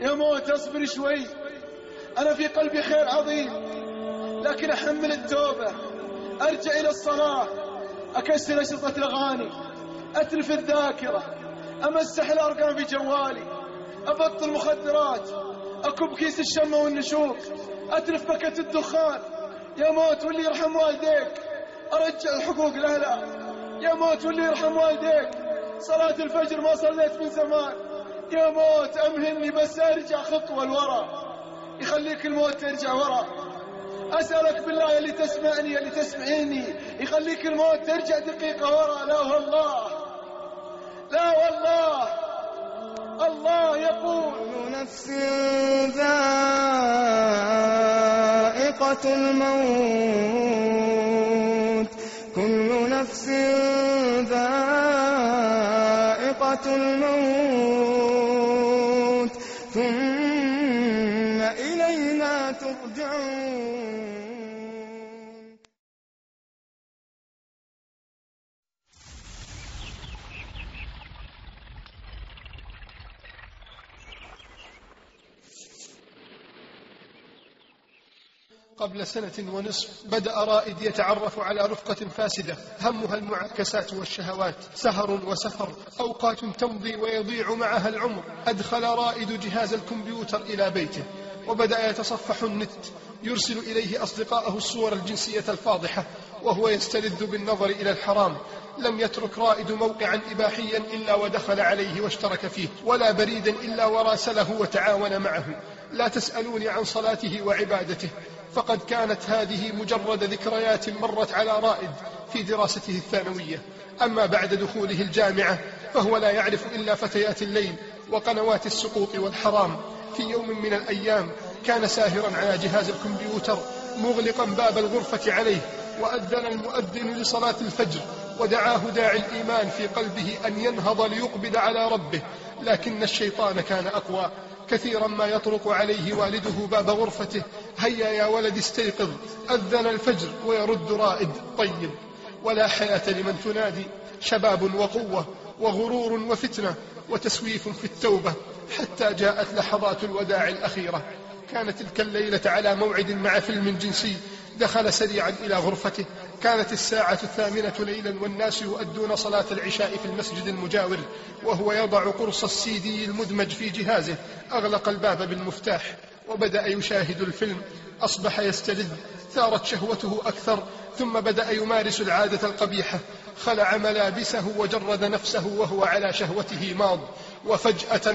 يا موت اصبر شوي، أنا في قلبي خير عظيم، لكن أحمل التوبة، أرجع إلى الصلاة، أكسر أشرطة الأغاني، أتلف الذاكرة، أمسح الأرقام في جوالي، أبطل مخدرات، أكب كيس الشمة والنشوف، أتلف بكة الدخان. يا موت واللي يرحم والديك، أرجع الحقوق لأهلها. يا موت واللي يرحم والديك، صلاة الفجر ما صليت من زمان. يا موت أمهلني بس أرجع خطوة لورا، يخليك الموت ترجع ورا. أسألك بالله اللي تسمعني اللي تسمعيني، يخليك الموت ترجع دقيقة ورا. لا والله، لا والله، الله يقول كل نفس ذائقة الموت، كل نفس ذائقة الموت، ثم إلينا ترجعون. قبل سنة ونصف بدأ رائد يتعرف على رفقة فاسدة همها المعاكسات والشهوات، سهر وسفر، أوقات تمضي ويضيع معها العمر. أدخل رائد جهاز الكمبيوتر إلى بيته وبدأ يتصفح النت، يرسل إليه أصدقائه الصور الجنسية الفاضحة وهو يستلذ بالنظر إلى الحرام. لم يترك رائد موقعا إباحيا إلا ودخل عليه واشترك فيه، ولا بريدا إلا وراسله وتعاون معه. لا تسألوني عن صلاته وعبادته، فقد كانت هذه مجرد ذكريات مرت على رائد في دراسته الثانوية. أما بعد دخوله الجامعة فهو لا يعرف إلا فتيات الليل وقنوات السقوط والحرام. في يوم من الأيام كان ساهرا على جهاز الكمبيوتر مغلقا باب الغرفة عليه، وأذن المؤذن لصلاة الفجر، ودعاه داعي الإيمان في قلبه أن ينهض ليقبل على ربه، لكن الشيطان كان أقوى. كثيرا ما يطرق عليه والده باب غرفته: هيا يا ولد استيقظ، أذن الفجر، ويرد رائد: طيب. ولا حياة لمن تنادي. شباب وقوة وغرور وفتنة وتسويف في التوبة، حتى جاءت لحظات الوداع الأخيرة. كانت تلك الليلة على موعد مع فيلم جنسي. دخل سريعا إلى غرفته. كانت الساعة 8 ليلا والناس يؤدون صلاة العشاء في المسجد المجاور، وهو يضع قرص السيدي المدمج في جهازه. أغلق الباب بالمفتاح وبدأ يشاهد الفيلم. أصبح يستلذ، ثارت شهوته أكثر، ثم بدأ يمارس العادة القبيحة. خلع ملابسه وجرد نفسه وهو على شهوته ماض. وفجأة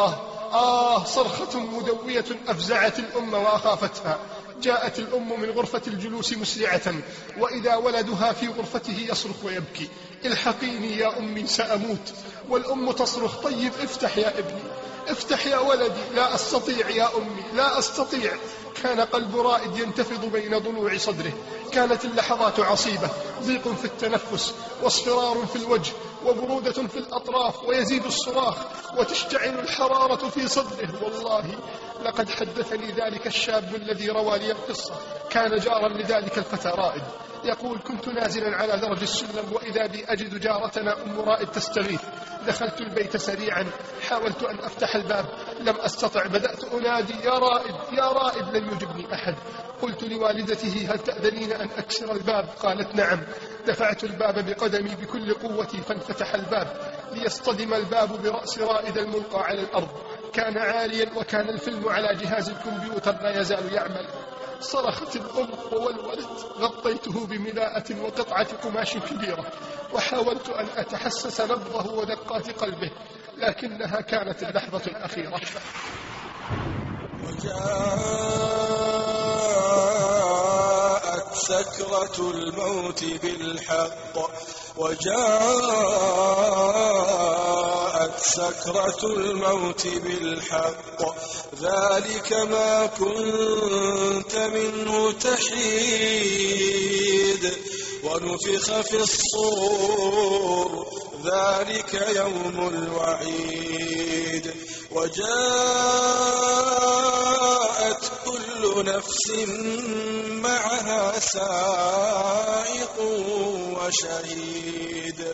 صرخة مدوية أفزعت الأم وأخافتها. جاءت الأم من غرفة الجلوس مسرعة، وإذا ولدها في غرفته يصرخ ويبكي: الحقيني يا أمي سأموت. والأم تصرخ: طيب افتح يا ابني، افتح يا ولدي. لا أستطيع يا أمي، لا أستطيع. كان قلب رائد ينتفض بين ضلوع صدره. كانت اللحظات عصيبة، ضيق في التنفس، واصفرار في الوجه، وبرودة في الأطراف، ويزيد الصراخ، وتشتعل الحرارة في صدره. والله لقد حدثني ذلك الشاب الذي روى لي القصة، كان جارا لذلك الفتى رائد، يقول: كنت نازلا على درج السلم وإذا بي أجد جارتنا أم رائد تستغيث. دخلت البيت سريعا، حاولت أن أفتح الباب، لم أستطع. بدأت أنادي: يا رائد يا رائد، لم يجبني أحد. قلت لوالدته: هل تأذنين أن أكسر الباب؟ قالت: نعم. دفعت الباب بقدمي بكل قوتي، فانفتح الباب ليصطدم الباب برأس رائد الملقى على الأرض. كان عاليا، وكان الفيلم على جهاز الكمبيوتر لا يزال يعمل. صرخت الأم وولولت. غطيته بملاءة وقطعة قماش كبيرة، وحاولت أن أتحسس نبضه ودقات قلبه، لكنها كانت اللحظة الأخيرة. وجاءت سكرة الموت بالحق، وجاءت سكرة الموت بالحق، ذلك ما كنت منه تحيد. ونفخ في الصور، ذلك يوم الوعيد. وجاءت كل نفس معها سائق وشهيد.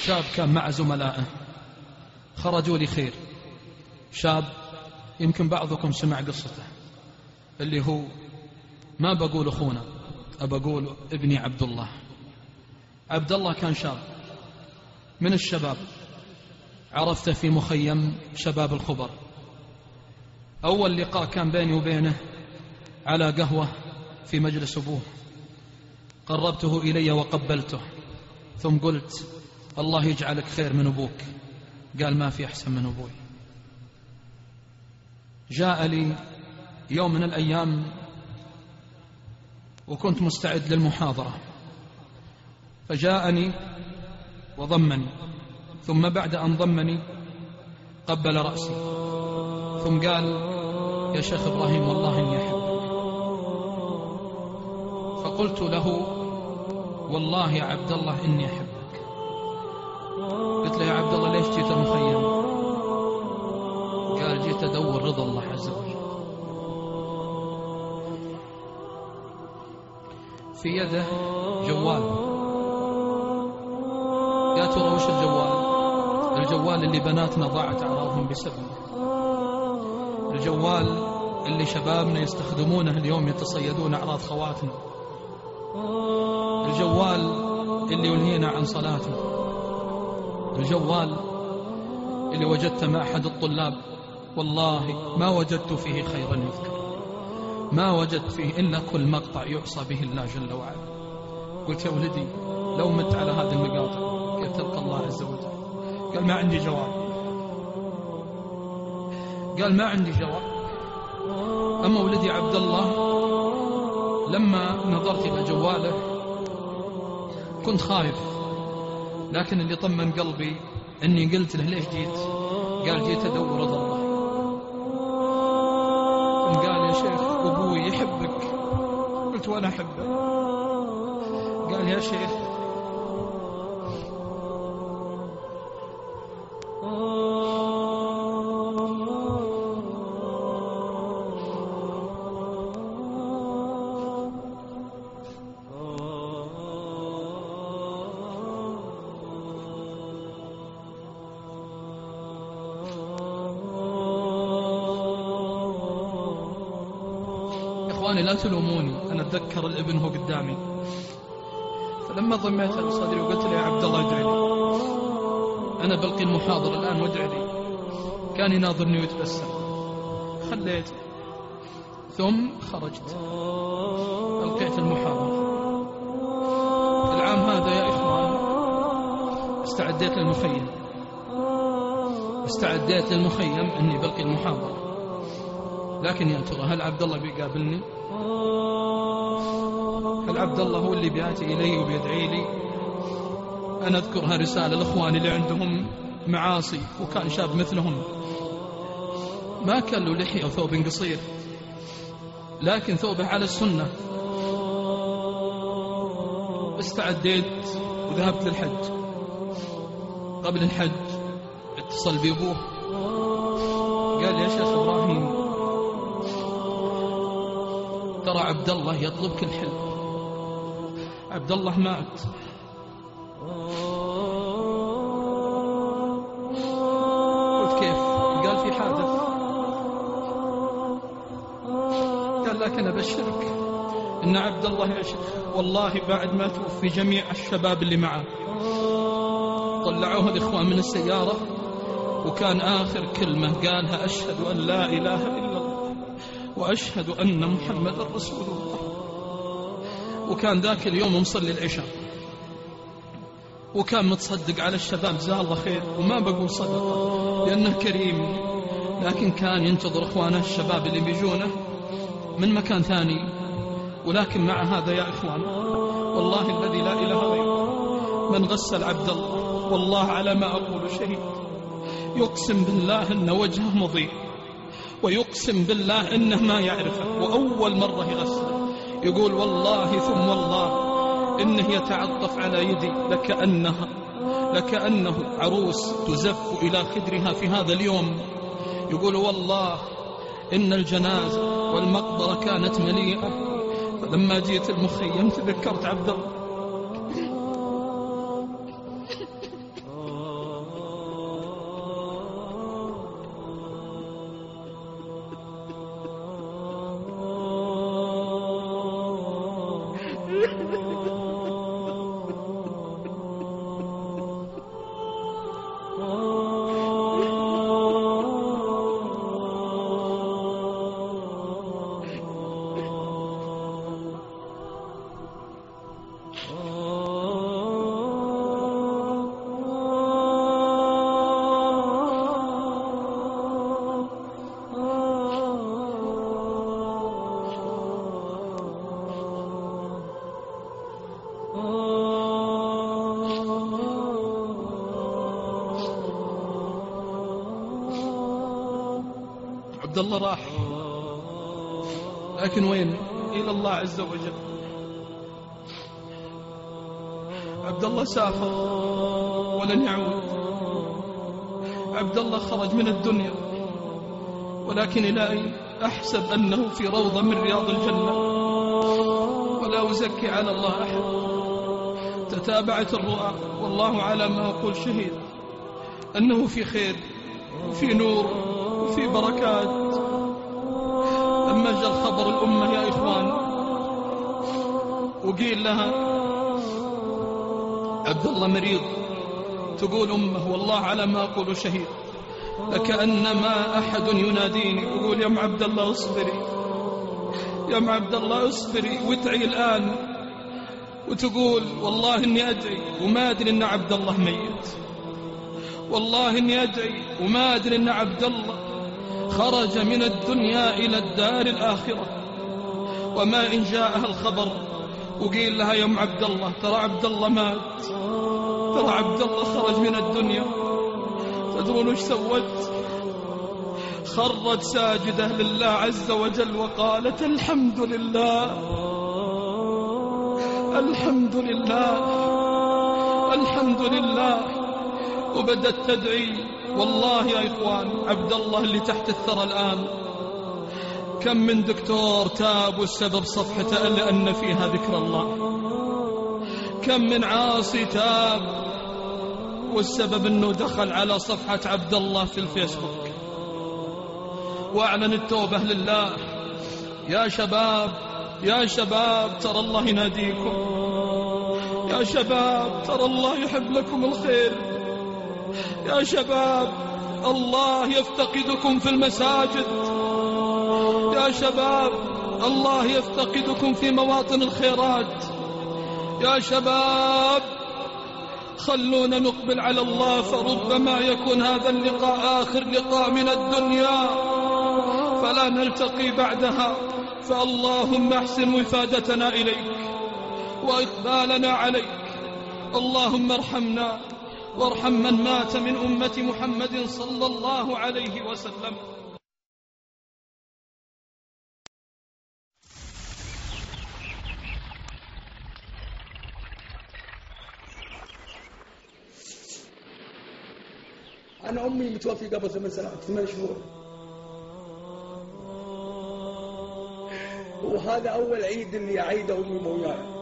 شاب كان مع زملائه خرجوا لخير. شاب يمكن بعضكم سمع قصته، اللي هو ما بقول أخونا، أبقول ابني عبد الله. عبد الله كان شاب من الشباب، عرفته في مخيم شباب الخبر. أول لقاء كان بيني وبينه على قهوة في مجلس أبوه، قربته إلي وقبلته، ثم قلت الله يجعلك خير من أبوك. قال ما في أحسن من أبوي. جاء لي يوم من الأيام وكنت مستعد للمحاضرة، فجاءني وضمني، ثم بعد أن ضمني قبل رأسي، ثم قال يا شيخ إبراهيم والله إني أحبك. فقلت له والله يا عبد الله إني أحبك. قلت له يا عبد الله ليش جيت المخيم؟ قال جيت أدور رضا الله عز وجل. في يده جوال. يا ترى وش الجوال؟ الجوال اللي بناتنا ضاعت أعراضهم بسببه، الجوال اللي شبابنا يستخدمونه اليوم يتصيدون أعراض خواتنا، الجوال اللي ينهينا عن صلاتنا، الجوال اللي وجدت مع أحد الطلاب والله ما وجدت فيه خيرا يذكر، ما وجدت فيه إلا كل مقطع يعصى به الله جل وعلا. قلت يا ولدي لو مت على هذه المقاطع كيف تلقى الله عز وجل؟ قال ما عندي جواب. قال ما عندي جواب. أما ولدي عبد الله لما نظرت إلى جواله كنت خايف، لكن اللي طمن قلبي أني قلت له ليش جيت؟ قال جيت أدور رضا الله. قال يا شيخ أبوي يحبك. قلت وأنا أحبه. قال يا شيخ لا تلوموني، أنا أتذكر الابن هو قدامي، فلما ضميته لصدري وقلت له يا عبد الله ادعي لي، أنا بلقي المحاضرة الآن وادعي لي. كان يناظرني ويتبسم. خليته ثم خرجت ألقيت المحاضرة. العام هذا يا إخوان استعديت للمخيم أني بلقي المحاضرة، لكن يا ترى هل عبد الله بيقابلني؟ هل عبد الله هو اللي بياتي إلي وبيدعي لي؟ أنا أذكرها رسالة لإخواني اللي عندهم معاصي، وكان شاب مثلهم ما كان له لحية وثوب قصير، لكن ثوبه على السنة. استعديت وذهبت للحج. قبل الحج اتصل بأبوه قال يا شيخ إبراهيم ترى عبد الله يطلبك الحلم، عبد الله مات. قلت كيف؟ قال في حادث. قال لكن أبشرك إن عبد الله يا شيخ والله بعد ما توفي جميع الشباب اللي معه طلعوه الإخوان من السيارة، وكان آخر كلمة قالها أشهد أن لا إله إلا الله وأشهد أن محمد رسول الله. وكان ذاك اليوم مصلي العشاء، وكان متصدق على الشباب جزاه الله خير، وما بقول صدقة لأنه كريم، لكن كان ينتظر إخوانه الشباب اللي بيجونه من مكان ثاني. ولكن مع هذا يا إخوان والله الذي لا إله غيره من غسل عبد الله والله على ما أقول شهيد، يقسم بالله أن وجهه مضيء، ويقسم بالله إنه ما يعرفه، وأول مرة يغسل يقول والله ثم والله إنه يتعطف على يدي لكأنه عروس تزف إلى خدرها في هذا اليوم. يقول والله إن الجنازة والمقبرة كانت مليئة، فلما جيت المخيم تذكرت عبد الله. عبد الله راح، لكن وين؟ إلى الله عز وجل. عبد الله سافر ولن يعود. عبد الله خرج من الدنيا، ولكن إلى أين؟ أحسب أنه في روضة من رياض الجنة، ولا أزكي على الله أحد. تتابعت الرؤى، والله على ما أقول شهيد، أنه في خير وفي نور وفي بركات. لما جاء الخبر الأمة يا إخوان وقيل لها عبد الله مريض، تقول أمه والله على ما أقول شهيد، لكأنما أحد يناديني يقول يا ام عبد الله اصبري، يا ام عبد الله اصبري وادعي الآن. وتقول والله إني أدعي وما أدري إن عبد الله ميت، والله إني أدعي وما أدري إن عبد الله خرج من الدنيا إلى الدار الآخرة. وما إن جاءها الخبر وقيل لها يا ام عبد الله ترى عبد الله مات، ترى عبد الله خرج من الدنيا، تدرون وش سوت؟ خرت ساجدة لله عز وجل وقالت الحمد لله، الحمد لله، الحمد لله. وبدت تدعي. والله يا إخوان عبد الله اللي تحت الثرى الآن كم من دكتور تاب والسبب صفحته إلا أن فيها ذكر الله، كم من عاصي تاب والسبب أنه دخل على صفحة عبد الله في الفيسبوك وأعلن التوبة لله. يا شباب، يا شباب ترى الله يناديكم، يا شباب ترى الله يحب لكم الخير، يا شباب الله يفتقدكم في المساجد، يا شباب الله يفتقدكم في مواطن الخيرات. يا شباب خلونا نقبل على الله، فربما يكون هذا اللقاء آخر لقاء من الدنيا فلا نلتقي بعدها. فاللهم احسن وفادتنا إليك وإقبالنا عليك. اللهم ارحمنا وارحم من مات من أمة محمد صلى الله عليه وسلم. أنا أمي متوفي قبل 8 شهور، وهذا أول عيد اللي أعيده أمي موياي.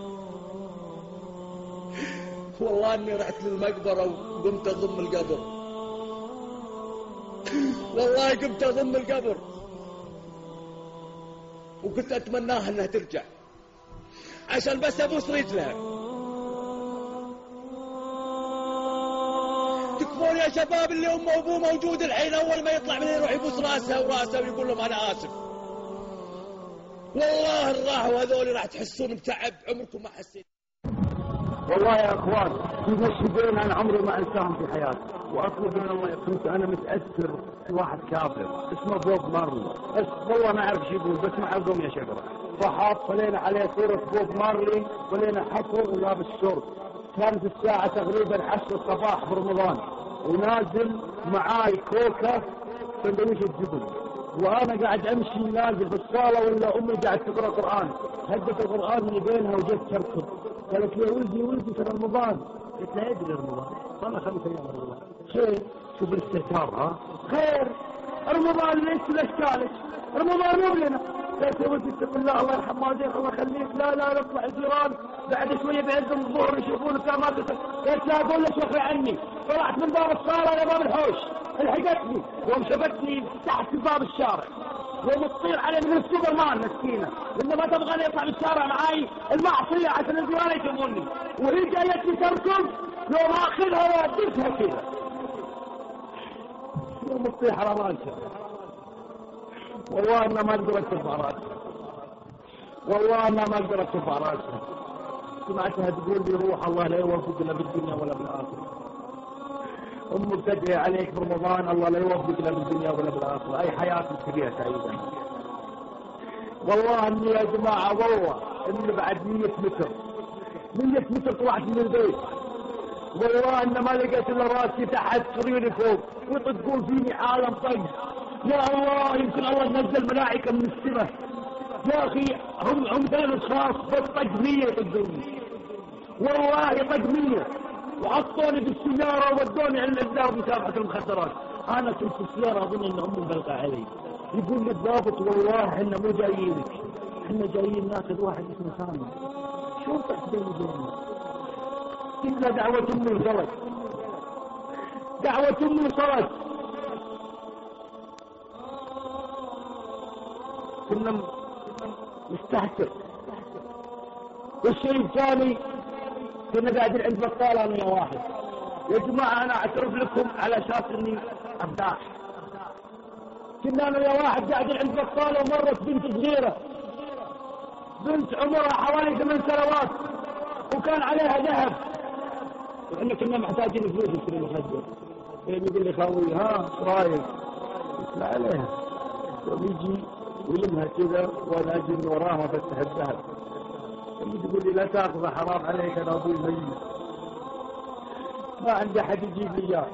والله أني رحت للمقبرة وقمت أضم القبر، والله قمت أضم القبر وكنت أتمناها أنها ترجع عشان بس أبوس رجلها. تكفون يا شباب اللي أمه وأبوه موجود الحين، أول ما يطلع من يروح يبوس راسها وراسها ويقول لهم أنا آسف. والله الراحوا هذول راح تحسون بتعب عمركم ما حسيت. والله يا اخوان في مشهدين انا عمري ما انساهم في حياتي، واطلب من الله كنت انا متاثر في واحد كافر اسمه بوب مارلي، بس والله ما اعرف شو يقول، بس مع القوم يا شجره فحط فلينا عليه صوره بوب مارلي ولينا حفر ولابس شورت. كانت الساعه تقريبا 10 الصباح برمضان، ونازل معاي كوكا سندويش الجبن، وانا قاعد امشي نازل في الصاله ولا امي قاعد تقرا قران، هدت القران من بينها وجت تركض قالت لي يا ولدي ترى رمضان. قلت لها ادري رمضان والله 5 ايام رمضان خير. شوف الاستهتار ها خير. رمضان ليش الاشكالك؟ رمضان مو لنا. قالت يا ولدي اتق الله الله يرحم والديك الله يخليك. لا نطلع الجيران بعد شويه بيعزم الظهر يشوفونك ما قلت. قلت لا اقول لك شوفي عني. طلعت من باب الصاله الى باب الحوش، الحقتني ومشفتني تحت باب الشارع ومتطير علي من السوبر مان مسكينه، لانه ما تبغاني اطلع بالشارع معاي المعصيه عشان الجيران يشوفوني، وهي جايتني تركض يوم اخذها واديتها كذا يوم تطيح على راسها. والله انها ما قدرت ترفع راسها، والله انها ما قدرت ترفع راسها. سمعتها تقول لي روح الله لا يوفقنا بالدنيا ولا بالاخره. امك تدعي عليك برمضان الله لا يوفق لا بالدنيا ولا بالاخره، اي حياتك فيها سعيده. والله اني يا جماعه والله اني بعد 100 متر طلعت من البيت، والله ان ما لقيت الا راسي تحت سريري فوق، ويطقون فيني عالم طق يا الله يمكن الله نزل ملائكة من السماء. يا أخي هم ثلاث أشخاص بس طقمية يقدروني، والله طقمية، وحطوني بالسيارة وودوني عند الدار مكافحة المخدرات. أنا كنت في السيارة أظن إن أمي مبلغة علي. يقول لي الضابط والله إحنا مو جايينك، إحنا جايين ناخذ واحد اسمه سامي. شو تحسبين بيننا؟ إلا دعوة أمي وصلت، دعوة أمي وصلت. كنا مستهتر. والشيء الثاني كنا قاعدين عند بطال انا يا واحد. يا جماعه انا اعترف لكم على اساس اني ابداح. كنا انا يا واحد قاعدين عند بطال ومرت بنت صغيره، بنت عمرها حوالي 8 سنوات وكان عليها ذهب، واحنا كنا محتاجين فلوس نشتري مخدر. يقول لي خاوي ها ايش رايك؟ قلت عليها. ويجي ويلمها كذا وانا اجي من وراها وافتح الذهب. تقول لي لا تاخذ حرام عليك انا ابوي ميت، ما عندي احد يجيب لي اياه.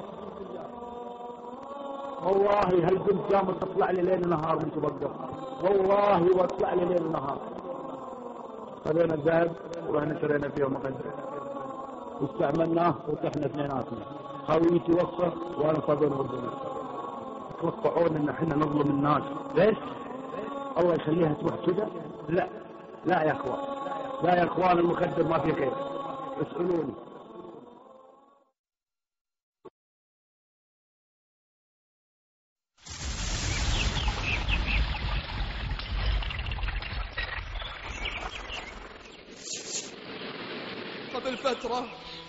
والله هالبنت قامت تطلع لي ليل نهار من توقف، والله واطلع لي ليل نهار. خذينا الذهب ورحنا شرينا فيه مخدر واستعملناه وطحنا اثنيناتنا. خاويتي وصف وانا صابون وردنا. تتوقعون ان احنا نظلم الناس ليش؟ الله يخليها تروح كذا؟ لا لا يا اخوان، لا يا اخوان، المخدر ما فيه خير. اسألوني. قبل فترة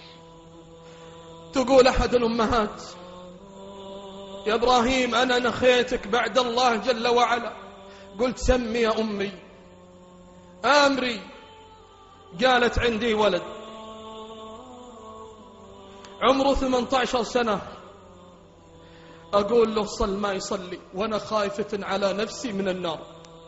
تقول أحد الأمهات يا إبراهيم أنا نخيتك بعد الله جل وعلا. قلت سمي يا أمي آمري. قالت عندي ولد عمره 18 سنة، أقول له صل ما يصلي وأنا خايفة على نفسي من النار.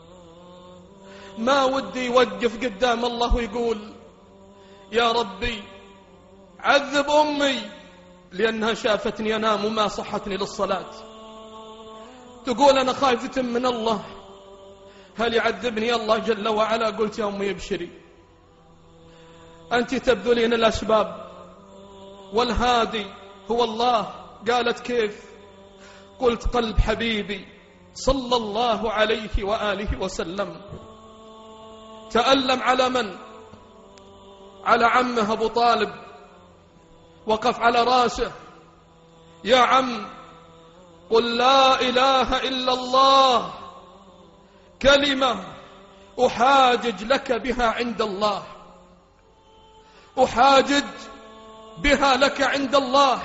ما ودي يوقف قدام الله ويقول يا ربي عذب أمي لأنها شافتني أنام وما صحتني للصلاة. تقول أنا خايفة من الله هل يعذبني الله جل وعلا؟ قلت يا أمي ابشري، أنت تبذلين الأسباب والهادي هو الله. قالت كيف؟ قلت قلب حبيبي صلى الله عليه وآله وسلم تألم على من؟ على عمه أبو طالب، وقف على راسه يا عم قل لا إله إلا الله كلمة أحاجج لك بها عند الله، أحاجج بها لك عند الله.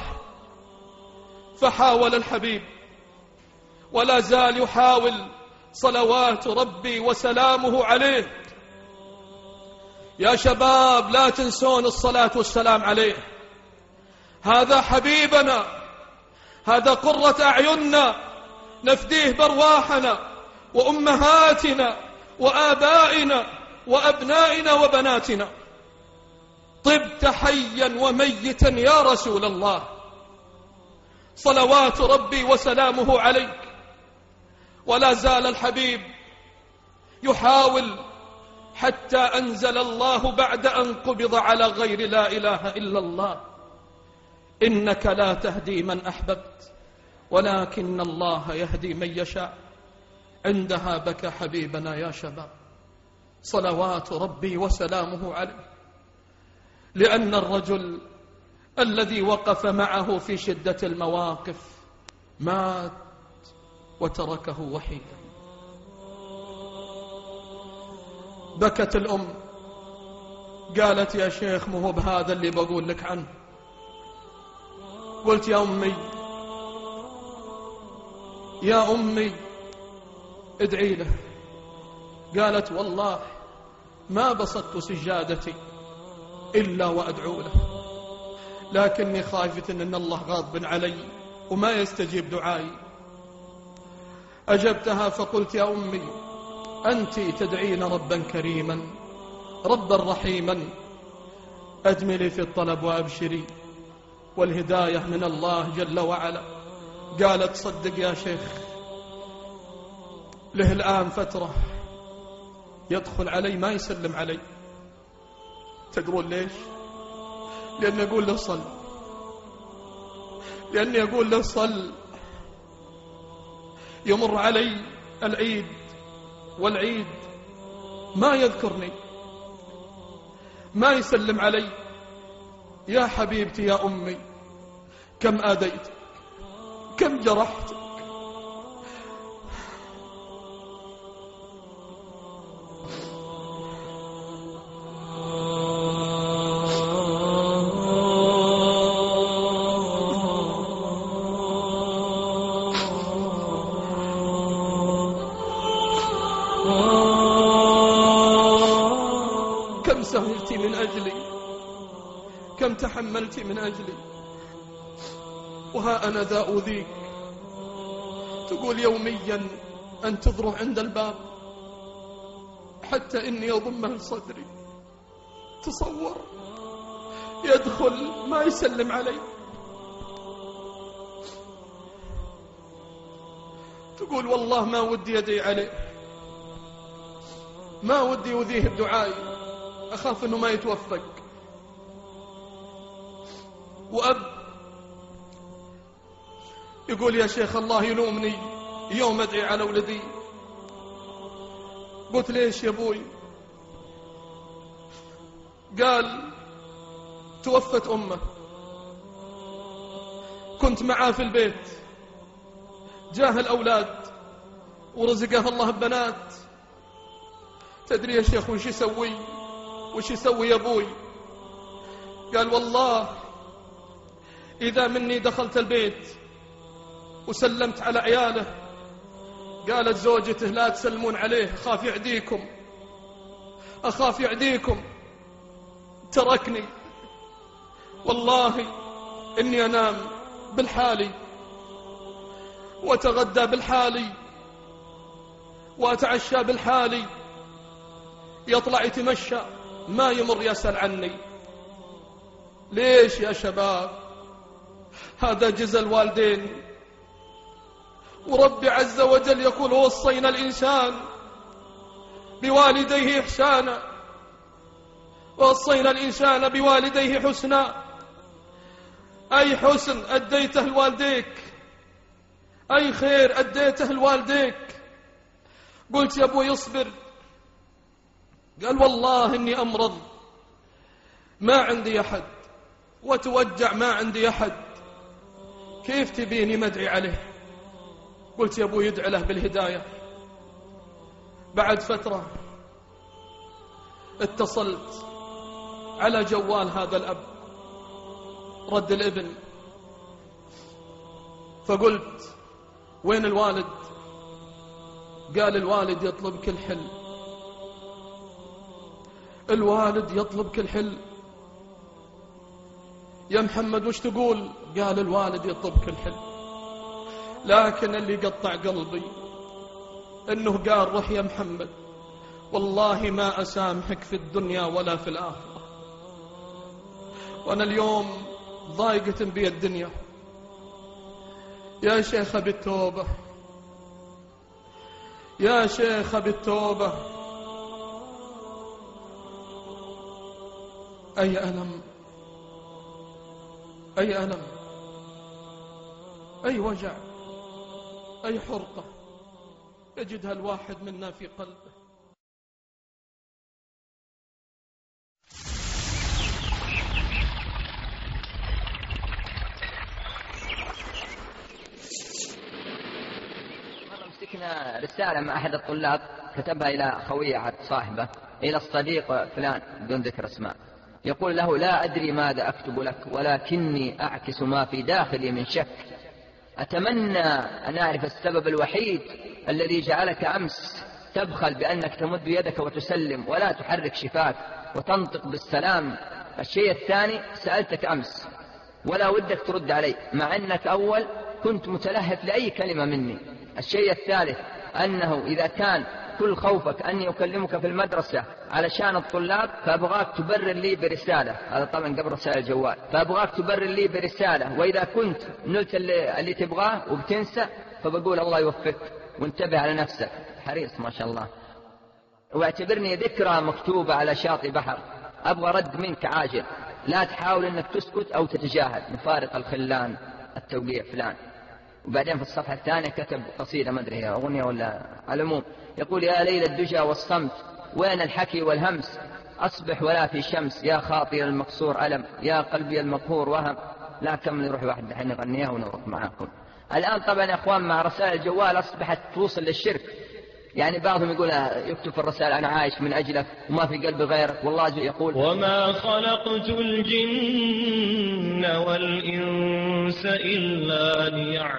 فحاول الحبيب ولا زال يحاول صلوات ربي وسلامه عليه. يا شباب لا تنسون الصلاة والسلام عليه، هذا حبيبنا، هذا قرة أعيننا، نفديه برواحنا وأمهاتنا وآبائنا وأبنائنا وبناتنا. طبت حيا وميتا يا رسول الله، صلوات ربي وسلامه عليك. ولا زال الحبيب يحاول حتى أنزل الله بعد أن قبض على غير لا إله إلا الله إنك لا تهدي من أحببت ولكن الله يهدي من يشاء. عندها بكى حبيبنا يا شباب صلوات ربي وسلامه عليه، لأن الرجل الذي وقف معه في شدة المواقف مات وتركه وحيدا. بكت الأم قالت يا شيخ مو هو بهذا اللي بقول لك عنه. قلت يا أمي يا أمي ادعي له. قالت والله ما بسطت سجادتي إلا وأدعو له، لكني خايفة أن الله غاضب علي وما يستجيب دعائي. أجبتها فقلت يا أمي أنت تدعين ربا كريما ربا رحيما، أجملي في الطلب وأبشري والهداية من الله جل وعلا. قالت صدق يا شيخ له الآن فترة يدخل علي ما يسلم علي. تدرون ليش؟ لأني أقول له صل، لأني أقول له صل. يمر علي العيد والعيد ما يذكرني، ما يسلم علي. يا حبيبتي يا أمي، كم آذيتك، كم جرحتك. كم سهرت من أجلي، كم تحملت من أجلي، وها أنا ذا أذيك. تقول يوميا أنتظره عند الباب حتى إني أضمه لصدري. تصور، يدخل ما يسلم علي. تقول والله ما ودي يدي عليه، ما ودي يؤذيه بدعائي، أخاف أنه ما يتوفق. وأب يقول يا شيخ الله يلومني يوم أدعي على ولدي. قلت ليش يا أبوي؟ قال توفت أمه، كنت معاه في البيت، جاه الأولاد ورزقه الله ببنات. تدري يا شيخ وش يسوي؟ وش يسوي يا أبوي؟ قال والله إذا مني دخلت البيت وسلمت على عياله، قالت زوجته لا تسلمون عليه، أخاف يعديكم، أخاف يعديكم. تركني والله إني أنام بالحالي وأتغدى بالحالي وأتعشى بالحالي. يطلع يتمشى ما يمر يسأل عني. ليش يا شباب؟ هذا جزى الوالدين. وربي عز وجل يقول وصينا الإنسان بوالديه إحسانا، وصينا الإنسان بوالديه حسنا. أي حسن أديته لوالديك، أي خير أديته لوالديك. قلت يا أبوي اصبر. قال والله إني أمرض ما عندي أحد، وتوجع ما عندي أحد، كيف تبيني مدعي عليه؟ قلت يا أبوي يدعي له بالهداية. بعد فترة اتصلت على جوال هذا الأب، رد الابن، فقلت وين الوالد؟ قال الوالد يطلبك الحل، الوالد يطلبك الحل. يا محمد وش تقول؟ قال الوالد يطلبك الحل. لكن اللي قطع قلبي انه قال روح يا محمد والله ما اسامحك في الدنيا ولا في الاخره. وانا اليوم ضايقة بي الدنيا. يا شيخ بالتوبة، يا شيخ بالتوبة. أي ألم، أي ألم، أي وجع، أي حرقة يجدها الواحد منا في قلبه. مسكنا رسالة مع أحد الطلاب كتبها إلى خويه أحد صاحبه إلى الصديق فلان بدون ذكر اسماء، يقول له لا أدري ماذا أكتب لك ولكني أعكس ما في داخلي من شك. أتمنى أن أعرف السبب الوحيد الذي جعلك أمس تبخل بأنك تمد يدك وتسلم ولا تحرك شفاك وتنطق بالسلام. الشيء الثاني سألتك أمس ولا ودك ترد علي مع أنك أول كنت متلهف لأي كلمة مني. الشيء الثالث أنه إذا كان كل خوفك أني أكلمك في المدرسة علشان الطلاب فأبغاك تبرر لي برسالة، هذا طبعا قبل رسائل الجوال، فأبغاك تبرر لي برسالة، وإذا كنت نلت اللي تبغاه وبتنسى فبقول الله يوفقك وانتبه على نفسك، حريص ما شاء الله. واعتبرني ذكرى مكتوبة على شاطئ بحر، أبغى رد منك عاجل، لا تحاول أنك تسكت أو تتجاهل، نفارق الخلان التوقيع فلان. وبعدين في الصفحة الثانية كتب قصيدة، ما أدري هي أغنية ولا، على العموم يقول: يا ليل الدجى والصمت وين الحكي والهمس، أصبح ولا في شمس، يا خاطر المكسور ألم، يا قلبي المقهور وهم. لا كمل، يروح واحد الحين يغنيها ونروح معاكم. الآن طبعا يا أخوان مع رسائل الجوال أصبحت توصل للشرك، يعني بعضهم يقول يكتب في الرسائل: أنا عايش من أجلك وما في قلبي غيرك. والله يقول: وما خلقت الجن والإنس إلا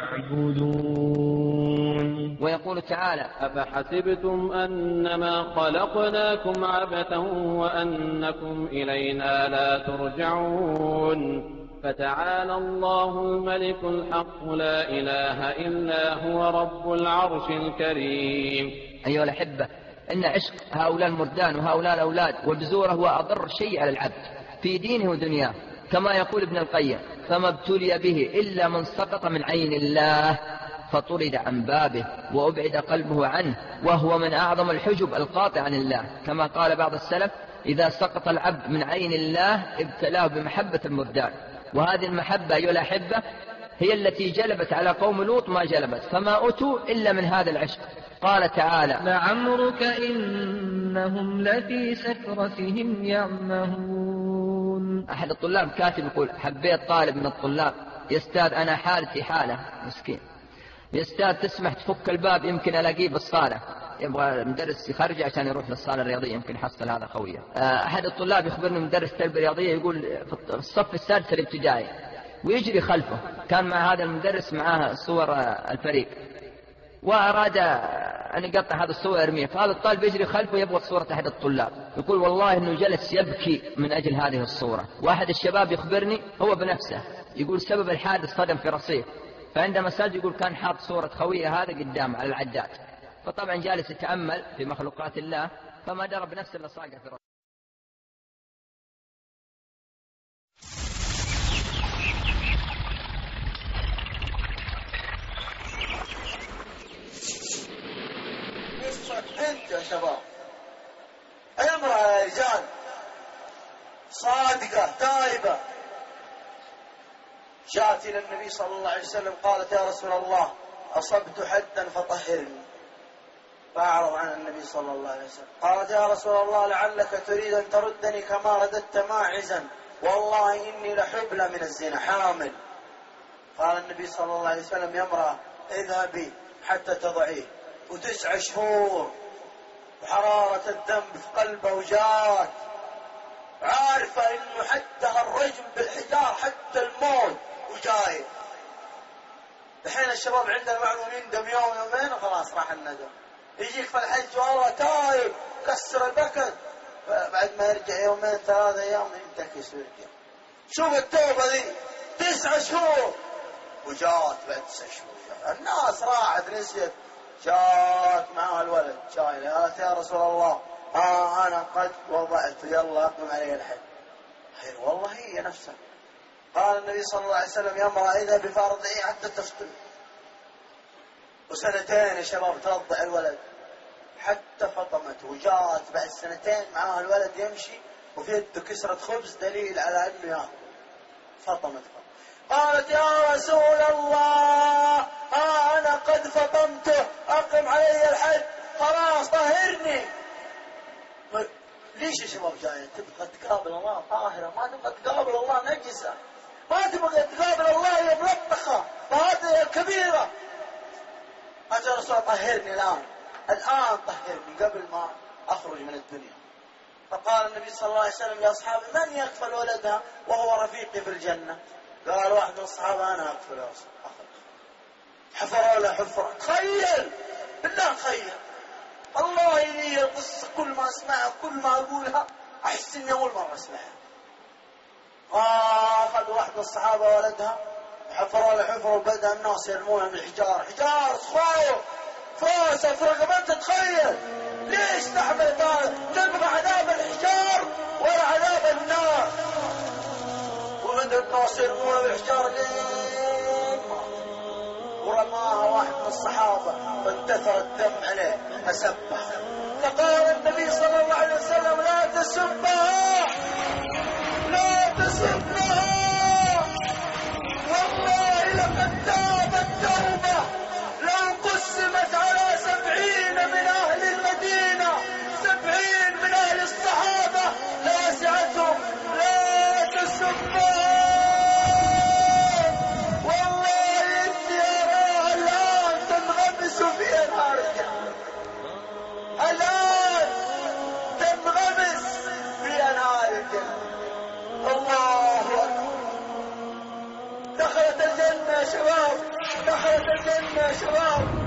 ليعبدون. ويقول تعالى: أفحسبتم أنما خلقناكم عبثا وأنكم إلينا لا ترجعون، فتعالى الله الملك الحق لا إله إلا هو رب العرش الكريم. أيها الأحبة، إن عشق هؤلاء المردان وهؤلاء الأولاد والبزور هو أضر شيء على العبد في دينه ودنياه، كما يقول ابن القيم: فما ابتلي به إلا من سقط من عين الله فطرد عن بابه وأبعد قلبه عنه، وهو من أعظم الحجب القاطع عن الله، كما قال بعض السلف: إذا سقط العبد من عين الله ابتلاه بمحبة المردان. وهذه المحبة أيها الأحبة هي التي جلبت على قوم لوط ما جلبت، فما أتوا إلا من هذا العشق. قال تعالى: لعمرك إنهم لفي سكرتهم يعمهون. أحد الطلاب كاتب يقول: حبيت طالب من الطلاب: يا أستاذ أنا حالتي حالة مسكين، يا أستاذ تسمح تفك الباب يمكن ألاقيه بالصالة. يبغى مدرس يخرج عشان يروح للصالة الرياضية، يمكن يحصل هذا خويه. أحد الطلاب يخبرني مدرس تربية رياضية يقول: في الصف السادس الابتدائي ويجري خلفه، كان مع هذا المدرس معاه صور الفريق، وأراد أن يقطع هذا الصور يرميه، فهذا الطالب يجري خلفه يبغى صورة أحد الطلاب، يقول: والله إنه جلس يبكي من أجل هذه الصورة. وأحد الشباب يخبرني هو بنفسه يقول: سبب الحادث صدم في رصيف، فعندما سجد يقول كان حاط صورة خويه هذا قدام على العداد، فطبعا جالس يتأمل في مخلوقات الله فما درى بنفسه إلا صاقع في رصيف. انت يا شباب، امرأة يا رجال صادقة تائبة جاءت إلى النبي صلى الله عليه وسلم قالت: يا رسول الله أصبت حدا فطهرني، فأعرض عن النبي صلى الله عليه وسلم. قالت: يا رسول الله لعلك تريد أن تردني كما رددت ماعزا، والله إني لحبلى من الزنا حامل. قال النبي صلى الله عليه وسلم: يا امرأة اذهبي حتى تضعيه، و9 شهور وحرارة الدم في قلبه وجات، عارفة إنه حدها الرجم بالحجار حتى الموت وجاي. الحين الشباب عندنا معلوم يندم يوم يومين وخلاص راح الندم، يجيك في الحج والله تايب كسر البكت، بعد ما يرجع 2-3 أيام ينتكس ويرجع. شوف التوبة ذي 9 شهور وجات بعد 9 شهور الناس راحت نسيت، جات معها الولد شايله، قالت: يا رسول الله أنا قد وضعت يلا أقم علي الحج. خير والله هي نفسها. قال النبي صلى الله عليه وسلم: يا امرأة اذهبي فارضعيه حتى تفطر. و2 يا شباب ترضع الولد حتى فطمت، وجات بعد 2 معها الولد يمشي وفي يده كسرة خبز دليل على انه ياكل، فطمت. قالت: يا رسول الله أنا قد فطمته أقم علي الحج خلاص طهرني. ليش يا شباب جاية تبغى تقابل الله طاهرة، ما تبغى تقابل الله نجسة، ما تبغى تقابل الله يا ملطخة، فهذه كبيرة. قالت: يا رسول الله طهرني الآن طهرني قبل ما أخرج من الدنيا. فقال النبي صلى الله عليه وسلم: يا أصحابي من يكفل ولدها وهو رفيقي في الجنة؟ قال واحد من الصحابة: أنا أكفل يا رسول الله. حفروا له حفرة، تخيل بالله تخيل، الله يلي القصة كل ما أسمعها كل ما أقولها أحس إني أول مرة أسمعها. أخذ واحد من الصحابة ولدها حفروا له حفرة وبدأ الناس يرمونها من الحجار، حجار صخور فوسة في رقبتها. تخيل ليش تحمل تبغى عذاب الحجار ولا عذاب النار؟ وبدأ الناس يرمونها من الحجار لين ما فرماها واحد من الصحابة فانتثر الدم عليه فسبه. فقال النبي صلى الله عليه وسلم لا تسبها لا تسبها والله لقد تابت توبة لو قسمت على 70 من أهل المدينة 70 من أهل الصحابة لوسعتهم. لا تسبها والله إني أراها الآن تنغمس في أنهار الجنة الآن تنغمس في أنهار الجنة. الله أكبر. دخلت الجنة يا شباب دخلت الجنة يا شباب.